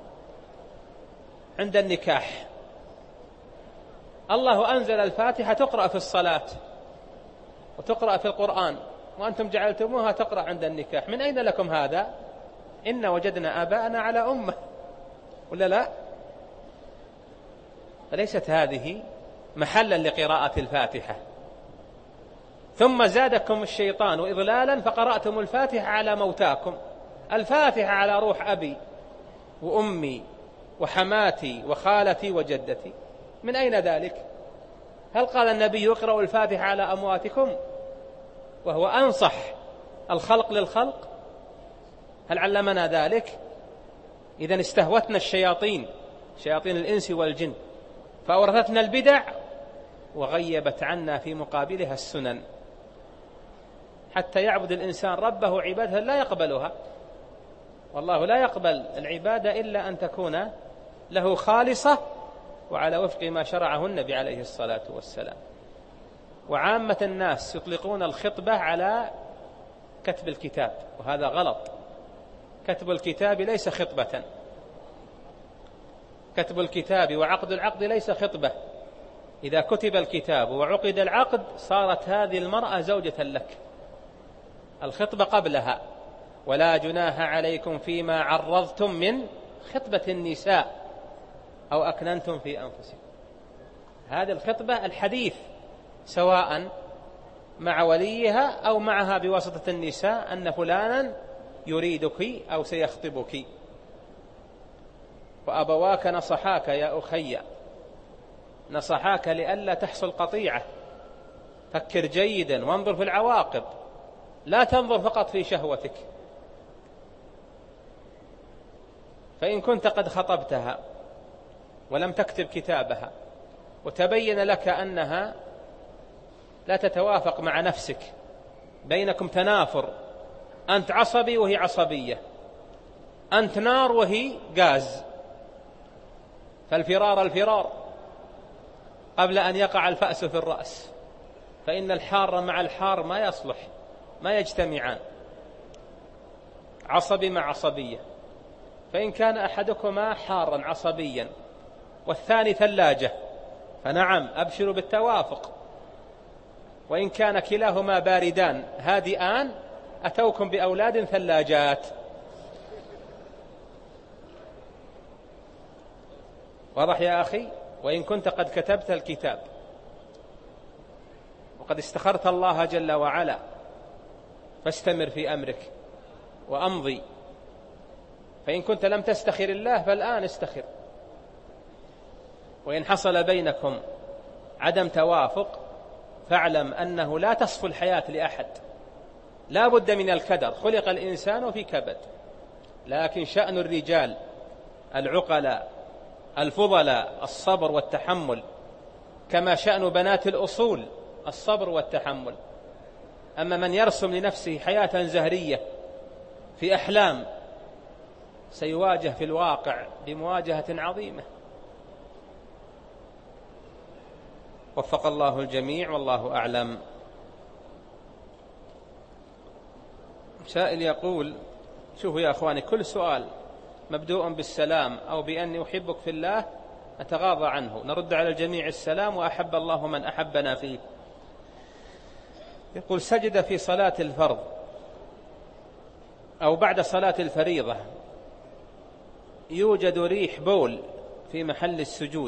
عند النكاح. الله أنزل الفاتحة تقرأ في الصلاة وتقرأ في القرآن، وأنتم جعلتموها تقرأ عند النكاح. من أين لكم هذا؟ إن وجدنا آباءنا على أمة، ولا لا؟ فليست هذه محلا لقراءة الفاتحة. ثم زادكم الشيطان إضلالا فقرأتم الفاتحة على موتاكم. الفاتحة على روح أبي وأمي وحماتي وخالتي وجدتي. من أين ذلك؟ هل قال النبي اقرأوا الفاتحة على أمواتكم وهو أنصح الخلق للخلق؟ هل علمنا ذلك؟ إذن استهوتنا الشياطين، شياطين الإنس والجن، فأورثتنا البدع وغيبت عنا في مقابلها السنن، حتى يعبد الإنسان ربه عبادة لا يقبلها. والله لا يقبل العبادة إلا أن تكون له خالصة وعلى وفق ما شرعه النبي عليه الصلاة والسلام. وعامة الناس يطلقون الخطبة على كتب الكتاب، وهذا غلط. كتب الكتاب ليس خطبة، كتب الكتاب وعقد العقد ليس خطبة. إذا كتب الكتاب وعقد العقد صارت هذه المرأة زوجة لك. الخطبة قبلها. ولا جناح عليكم فيما عرضتم من خطبة النساء أو أكننتم في أنفسكم. هذه الخطبة الحديث، سواء مع وليها أو معها بواسطة النساء أن فلانا يريدك أو سيخطبك. وأبواك نصحاك يا أخي، نصحاك لئلا تحصل قطيعة. فكر جيدا وانظر في العواقب، لا تنظر فقط في شهوتك. فإن كنت قد خطبتها ولم تكتب كتابها وتبين لك أنها لا تتوافق مع نفسك، بينكم تنافر، أنت عصبي وهي عصبية، أنت نار وهي غاز، فالفرار الفرار قبل أن يقع الفأس في الرأس، فإن الحار مع الحار ما يصلح، ما يجتمعان. عصبي مع عصبية. فإن كان أحدكما حارا عصبيا والثاني ثلاجة فنعم أبشروا بالتوافق. وإن كان كلاهما باردان هادئان أتوكم بأولاد ثلاجات. واضح يا أخي؟ وإن كنت قد كتبت الكتاب وقد استخرت الله جل وعلا فاستمر في أمرك وأمضي. فإن كنت لم تستخر الله فالآن استخر. وإن حصل بينكم عدم توافق فاعلم أنه لا تصفو الحياة لأحد، لا بد من الكدر، خلق الإنسان في كبد. لكن شأن الرجال العقلاء الفضلاء الصبر والتحمل، كما شأن بنات الأصول الصبر والتحمل. أما من يرسم لنفسه حياة زهرية في أحلام سيواجه في الواقع بمواجهة عظيمة. وفق الله الجميع والله أعلم. سائل يقول: شوفوا يا أخواني، كل سؤال مبدوء بالسلام أو بأني أحبك في الله نتغاضى عنه، نرد على الجميع السلام وأحب الله من أحبنا فيه. يقول: سجد في صلاة الفرض أو بعد صلاة الفريضة يوجد ريح بول في محل السجود،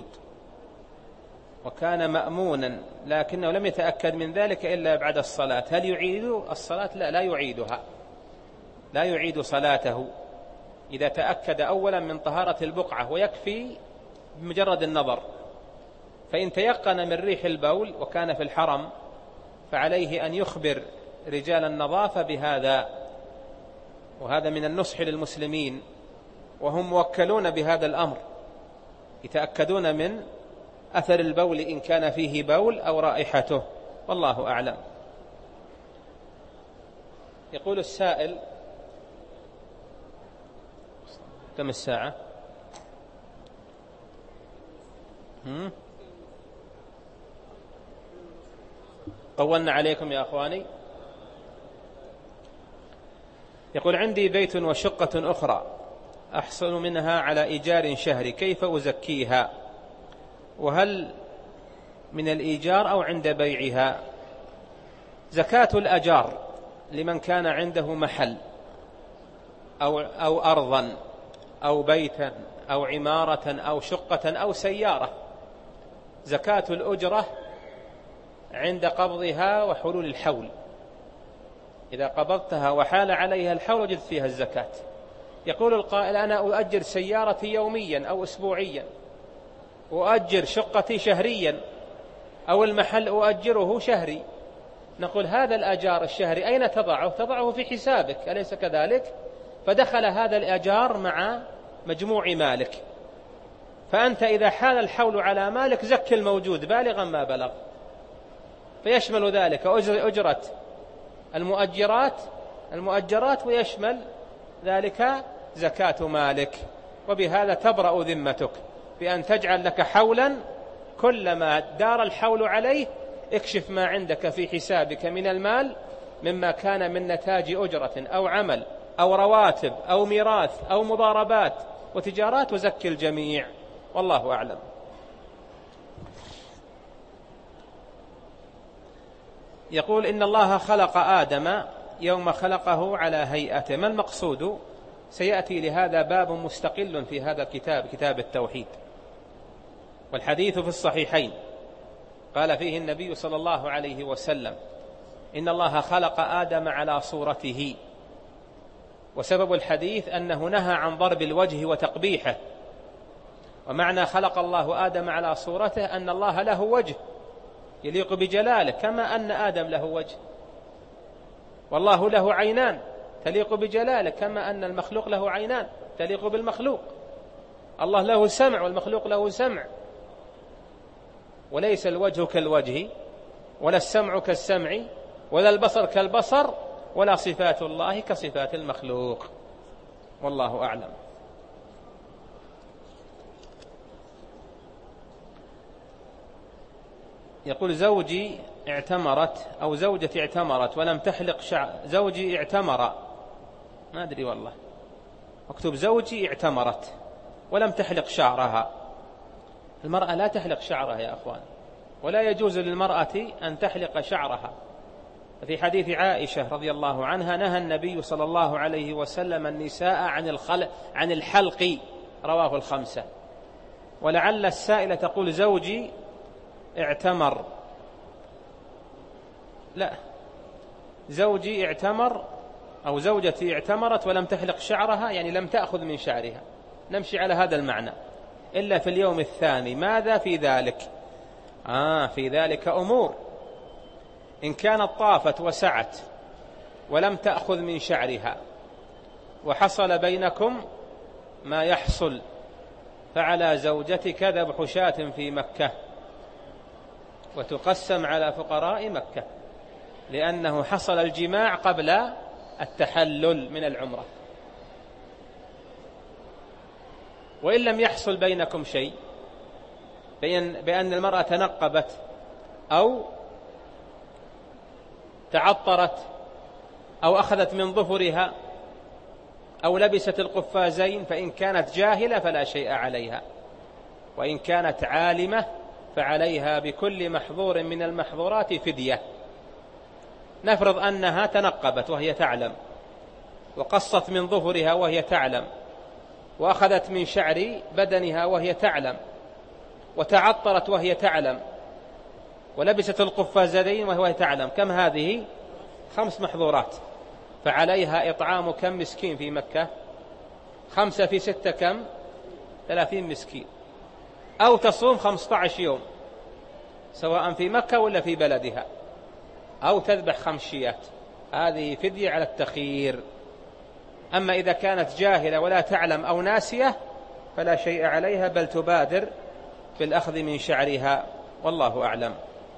وكان مأمونا لكنه لم يتأكد من ذلك إلا بعد الصلاة، هل يعيد الصلاة؟ لا، لا يعيدها، لا يعيد صلاته إذا تأكد أولا من طهارة البقعة، ويكفي بمجرد النظر. فإن تيقن من ريح البول وكان في الحرم فعليه أن يخبر رجال النظافة بهذا، وهذا من النصح للمسلمين، وهم موكلون بهذا الأمر، يتأكدون من أثر البول إن كان فيه بول أو رائحته، والله أعلم. يقول السائل: كم الساعة؟ هم؟ طولنا عليكم يا أخواني. يقول: عندي بيت وشقة أخرى أحصل منها على إيجار شهري، كيف أزكيها؟ وهل من الإيجار أو عند بيعها؟ زكاة الأجار لمن كان عنده محل أو, أو أرضا أو بيتا أو عمارة أو شقة أو سيارة. زكاة الأجرة عند قبضها وحلول الحول، إذا قبضتها وحال عليها الحول وجد فيها الزكاة. يقول القائل: أنا أؤجر سيارتي يوميا أو أسبوعيا، أؤجر شقتي شهريا، أو المحل أؤجره شهري. نقول: هذا الأجار الشهري أين تضعه؟ تضعه في حسابك، أليس كذلك؟ فدخل هذا الأجار مع مجموع مالك، فأنت إذا حال الحول على مالك زك الموجود بالغا ما بلغ، فيشمل ذلك أجرة المؤجرات المؤجرات ويشمل ذلك زكاة مالك، وبهذا تبرأ ذمتك. بأن تجعل لك حولا كلما دار الحول عليه اكشف ما عندك في حسابك من المال مما كان من نتاج أجرة أو عمل أو رواتب أو ميراث أو مضاربات وتجارات وزكي الجميع، والله أعلم. يقول إن الله خلق آدم يوم خلقه على هيئته. ما المقصود؟ سيأتي لهذا باب مستقل في هذا الكتاب، كتاب التوحيد. والحديث في الصحيحين قال فيه النبي صلى الله عليه وسلم إن الله خلق آدم على صورته، وسبب الحديث أنه نهى عن ضرب الوجه وتقبيحه. ومعنى خلق الله آدم على صورته أن الله له وجه يليق بجلاله كما أن آدم له وجه، والله له عينان تليق بجلاله كما أن المخلوق له عينان تليق بالمخلوق. الله له سمع والمخلوق له سمع، وليس الوجه كالوجه ولا السمع كالسمع ولا البصر كالبصر ولا صفات الله كصفات المخلوق، والله أعلم. يقول زوجي اعتمرت أو زوجتي اعتمرت ولم تحلق شعر. زوجي اعتمر، ما أدري والله، اكتب زوجي اعتمرت ولم تحلق شعرها. المرأة لا تحلق شعرها يا أخوان، ولا يجوز للمرأة أن تحلق شعرها. في حديث عائشة رضي الله عنها نهى النبي صلى الله عليه وسلم النساء عن الخلق عن الحلق، رواه الخمسة. ولعل السائلة تقول زوجي اعتمر، لا، زوجي اعتمر أو زوجتي اعتمرت ولم تحلق شعرها، يعني لم تأخذ من شعرها. نمشي على هذا المعنى. إلا في اليوم الثاني ماذا في ذلك؟ آه في ذلك أمور. إن كانت طافت وسعت ولم تأخذ من شعرها وحصل بينكم ما يحصل، فعلى زوجتك ذبح شاة في مكة وتقسم على فقراء مكة، لأنه حصل الجماع قبل التحلل من العمرة. وإن لم يحصل بينكم شيء، بأن المرأة تنقبت أو تعطرت أو أخذت من ظفرها أو لبست القفازين، فإن كانت جاهلة فلا شيء عليها، وإن كانت عالمة فعليها بكل محظور من المحظورات فدية. نفرض أنها تنقبت وهي تعلم، وقصت من ظفرها وهي تعلم، وأخذت من شعر بدنها وهي تعلم، وتعطرت وهي تعلم، ولبست القفازين وهي تعلم. كم هذه؟ خمس محظورات. فعليها إطعام كم مسكين في مكة؟ خمسة في ستة كم؟ ثلاثين مسكين. أو تصوم خمسة عشر يوم سواء في مكة ولا في بلدها، أو تذبح خمس شيات. هذه فدية على التخيير. أما إذا كانت جاهلة ولا تعلم أو ناسية فلا شيء عليها، بل تبادر بالأخذ من شعرها، والله أعلم.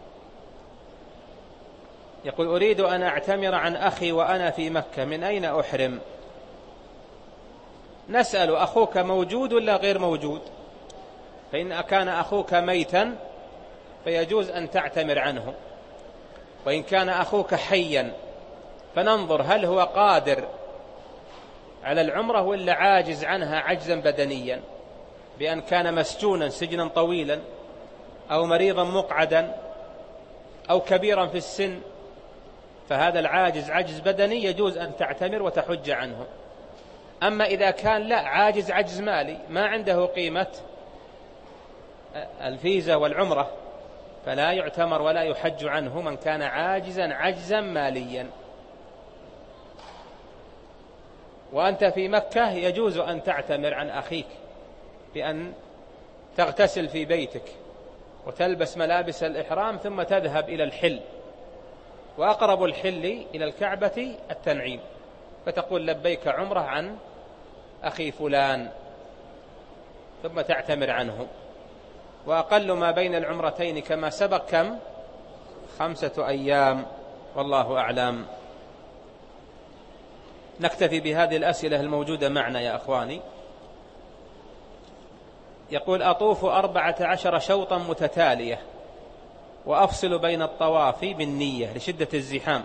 يقول أريد أن أعتمر عن أخي وأنا في مكة، من أين أحرم؟ نسأل أخوك موجود ولا غير موجود؟ فإن كان أخوك ميتا فيجوز أن تعتمر عنه، وإن كان أخوك حيا فننظر هل هو قادر على العمرة ولا عاجز عنها عجزا بدنيا، بأن كان مسجونا سجنا طويلا أو مريضا مقعدا أو كبيرا في السن، فهذا العاجز عجز بدني يجوز أن تعتمر وتحج عنه. أما إذا كان لا، عاجز عجز مالي، ما عنده قيمة الفيزا والعمرة، فلا يعتمر ولا يحج عنه من كان عاجزا عجزا ماليا. وأنت في مكة يجوز أن تعتمر عن أخيك بأن تغتسل في بيتك وتلبس ملابس الإحرام ثم تذهب إلى الحل، وأقرب الحل إلى الكعبة التنعيم، فتقول لبيك عمره عن أخي فلان ثم تعتمر عنه. وأقل ما بين العمرتين كما سبق كم؟ خمسة أيام، والله أعلم. نكتفي بهذه الأسئلة الموجودة معنا يا أخواني. يقول أطوف أربعة عشر شوطا متتالية وأفصل بين الطواف بالنية لشدة الزحام،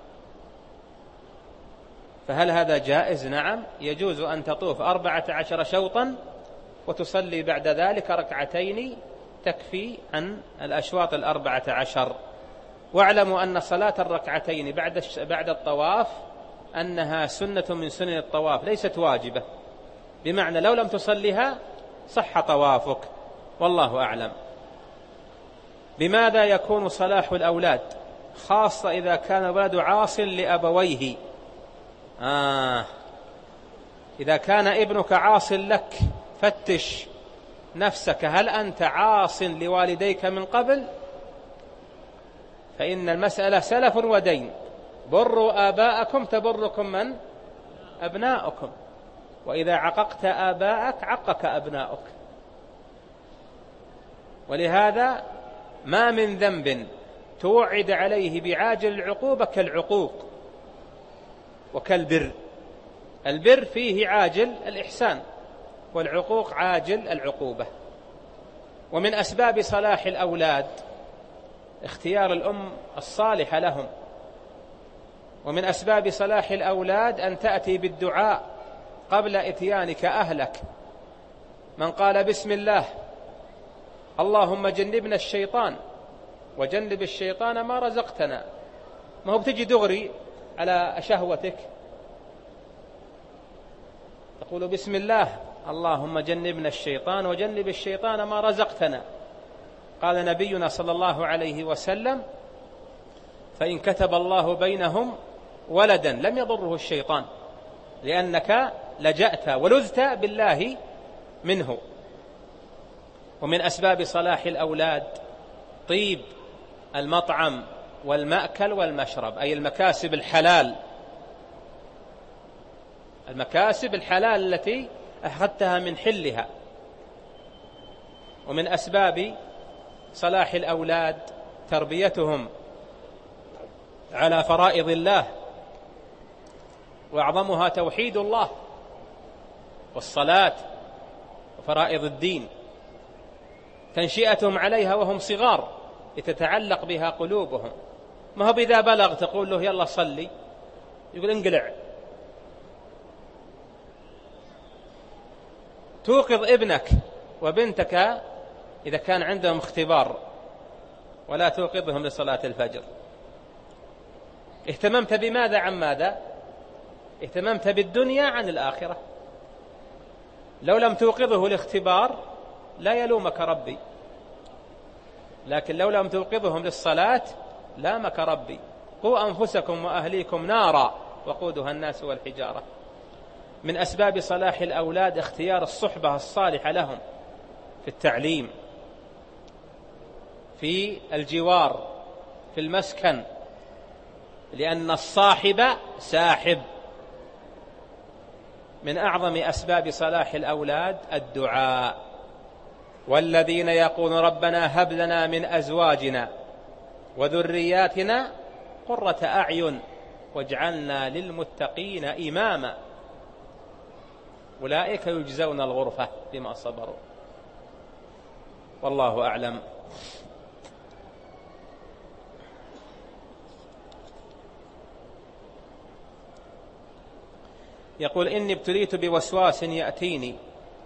فهل هذا جائز؟ نعم، يجوز أن تطوف أربعة عشر شوطا وتصلي بعد ذلك ركعتين تكفي عن الأشواط الأربعة عشر. واعلموا أن صلاة الركعتين بعد بعد الطواف أنها سنة من سنن الطواف ليست واجبة، بمعنى لو لم تصليها صح طوافك، والله أعلم. بماذا يكون صلاح الأولاد، خاصة إذا كان الولد عاص لأبويه؟ آه إذا كان ابنك عاص لك فتش نفسك، هل أنت عاص لوالديك من قبل؟ فإن المسألة سلف ودين، بروا آباءكم تبركم من؟ أبناؤكم، وإذا عققت آباءك عقك أبناؤك. ولهذا ما من ذنب توعد عليه بعاجل العقوبة كالعقوق وكالبر. البر فيه عاجل الإحسان، والعقوق عاجل العقوبة. ومن أسباب صلاح الأولاد اختيار الأم الصالحة لهم، ومن أسباب صلاح الأولاد أن تأتي بالدعاء قبل إتيانك أهلك. من قال بسم الله اللهم جنبنا الشيطان وجنب الشيطان ما رزقتنا، ما هو بتجي دغري على شهوتك، تقول بسم الله اللهم جنبنا الشيطان وجنب الشيطان ما رزقتنا. قال نبينا صلى الله عليه وسلم فإن كتب الله بينهم ولدا لم يضره الشيطان، لأنك لجأت ولذت بالله منه. ومن أسباب صلاح الأولاد طيب المطعم والمأكل والمشرب، أي المكاسب الحلال، المكاسب الحلال التي أخذتها من حلها. ومن أسباب صلاح الأولاد تربيتهم على فرائض الله، وأعظمها توحيد الله والصلاة وفرائض الدين، تنشئتهم عليها وهم صغار لتتعلق بها قلوبهم. ما هو بإذا بلغ تقول له يلا صلي يقول انقلع. توقظ ابنك وبنتك إذا كان عندهم اختبار، ولا توقظهم لصلاة الفجر. اهتممت بماذا عن ماذا؟ اهتممت بالدنيا عن الآخرة. لو لم توقظه الاختبار لا يلومك ربي، لكن لو لم توقظهم للصلاة لامك ربي. قوا أنفسكم وأهليكم نارا وقودها الناس والحجارة. من أسباب صلاح الأولاد اختيار الصحبة الصالحة لهم في التعليم، في الجوار، في المسكن، لأن الصاحب ساحب. من أعظم أسباب صلاح الأولاد الدعاء، والذين يقولون ربنا هب لنا من أزواجنا وذرياتنا قرة أعين واجعلنا للمتقين إماما، أولئك يجزون الغرفة بما صبروا، والله أعلم. يقول إني ابتليت بوسواس يأتيني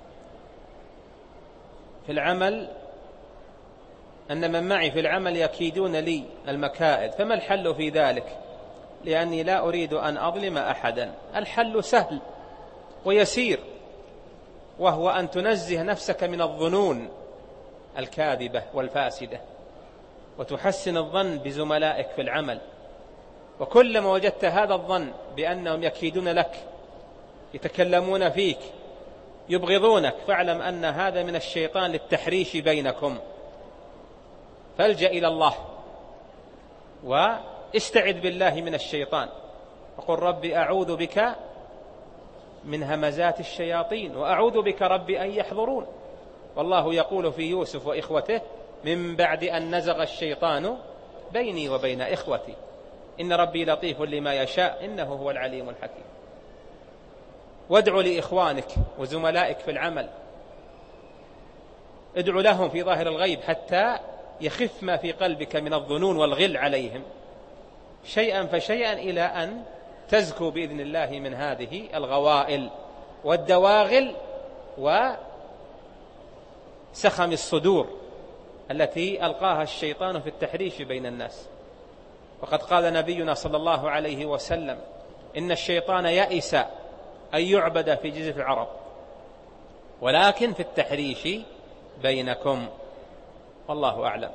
في العمل، أن من معي في العمل يكيدون لي المكائد، فما الحل في ذلك؟ لأني لا أريد أن أظلم أحدا. الحل سهل ويسير، وهو أن تنزه نفسك من الظنون الكاذبة والفاسدة، وتحسن الظن بزملائك في العمل. وكلما وجدت هذا الظن بأنهم يكيدون لك، يتكلمون فيك، يبغضونك، فاعلم أن هذا من الشيطان للتحريش بينكم. فالجأ إلى الله واستعذ بالله من الشيطان، وقل ربي أعوذ بك من همزات الشياطين وأعوذ بك ربي أن يحضرون. والله يقول في يوسف وإخوته من بعد أن نزغ الشيطان بيني وبين إخوتي إن ربي لطيف لما يشاء إنه هو العليم الحكيم. وادعوا لإخوانك وزملائك في العمل ادعو لهم في ظاهر الغيب حتى يخف ما في قلبك من الظنون والغل عليهم، شيئا فشيئا إلى أن تزكو بإذن الله من هذه الغوائل والدواغل وسخم الصدور التي ألقاها الشيطان في التحريش بين الناس. وقد قال نبينا صلى الله عليه وسلم: إن الشيطان يئس أن يعبد في جزيرة العرب ولكن في التحريش بينكم. والله أعلم.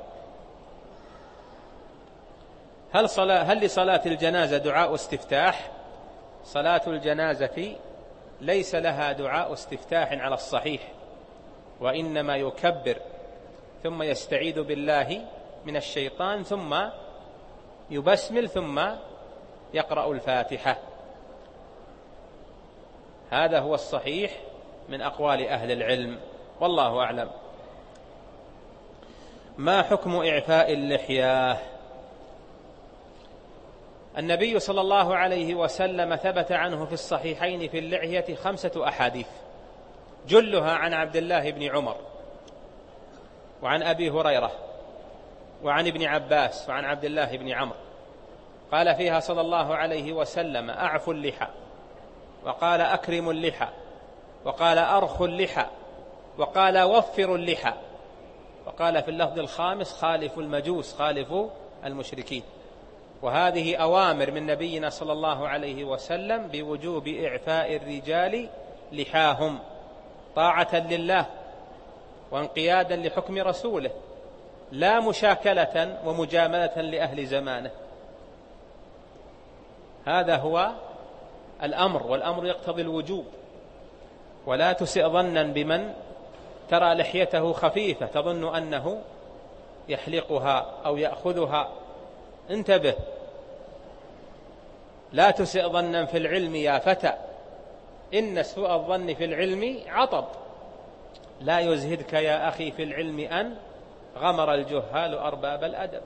هل, صلاة هل لصلاة الجنازة دعاء استفتاح؟ صلاة الجنازة ليس لها دعاء استفتاح على الصحيح، وإنما يكبر ثم يستعيذ بالله من الشيطان ثم يبسمل ثم يقرأ الفاتحة. هذا هو الصحيح من أقوال أهل العلم، والله أعلم. ما حكم إعفاء اللحية؟ النبي صلى الله عليه وسلم ثبت عنه في الصحيحين في اللحية خمسة أحاديث، جلها عن عبد الله بن عمر وعن أبي هريرة وعن ابن عباس وعن عبد الله بن عمرو، قال فيها صلى الله عليه وسلم: أعفوا اللحى، وقال: أكرموا اللحى، وقال: أرخوا اللحى، وقال: وفروا اللحى، وقال في اللفظ الخامس: خالفوا المجوس، خالفوا المشركين. وهذه أوامر من نبينا صلى الله عليه وسلم بوجوب إعفاء الرجال لحاهم طاعة لله وانقيادا لحكم رسوله، لا مشاكلة ومجاملة لأهل زمانه. هذا هو الأمر، والأمر يقتضي الوجوب. ولا تسئ ظنا بمن ترى لحيته خفيفة تظن أنه يحلقها أو يأخذها. انتبه، لا تسئ ظنا في العلم يا فتى، إن سوء الظن في العلم عطب، لا يزهدك يا أخي في العلم أن غمر الجهال أرباب الأدب.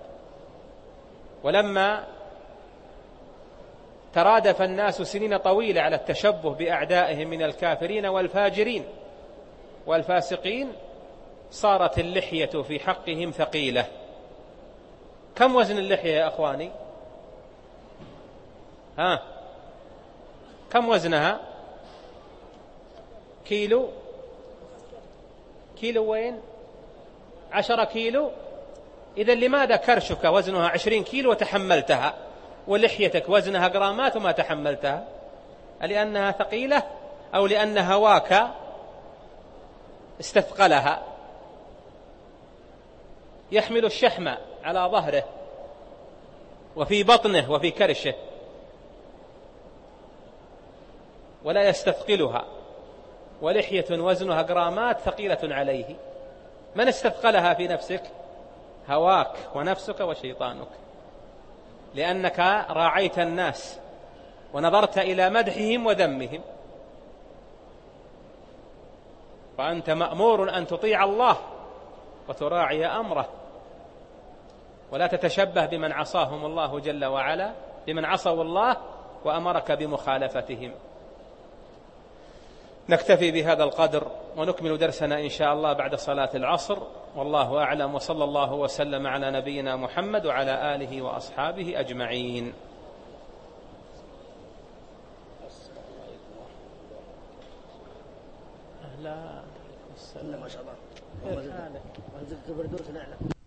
ولما ترادف الناس سنين طويلة على التشبه بأعدائهم من الكافرين والفاجرين والفاسقين، صارت اللحية في حقهم ثقيلة. كم وزن اللحية يا أخواني؟ ها، كم وزنها؟ كيلو؟ كيلو وين؟ عشرة كيلو. إذا لماذا كرشك وزنها عشرين كيلو وتحملتها، ولحيتك وزنها جرامات وما تحملتها؟ لأنها ثقيلة أو لأن هواك استثقلها؟ يحمل الشحم على ظهره وفي بطنه وفي كرشه ولا يستثقلها، ولحية وزنها جرامات ثقيلة عليه. من استثقلها في نفسك؟ هواك ونفسك وشيطانك، لأنك راعيت الناس ونظرت إلى مدحهم وذمهم. فأنت مأمور أن تطيع الله وتراعي أمره، ولا تتشبه بمن عصاهم الله جل وعلا، بمن عصوا الله وأمرك بمخالفتهم. نكتفي بهذا القدر ونكمل درسنا إن شاء الله بعد صلاة العصر، والله أعلم، وصلى الله وسلم على نبينا محمد وعلى آله وأصحابه أجمعين. أهلا، ما شاء الله.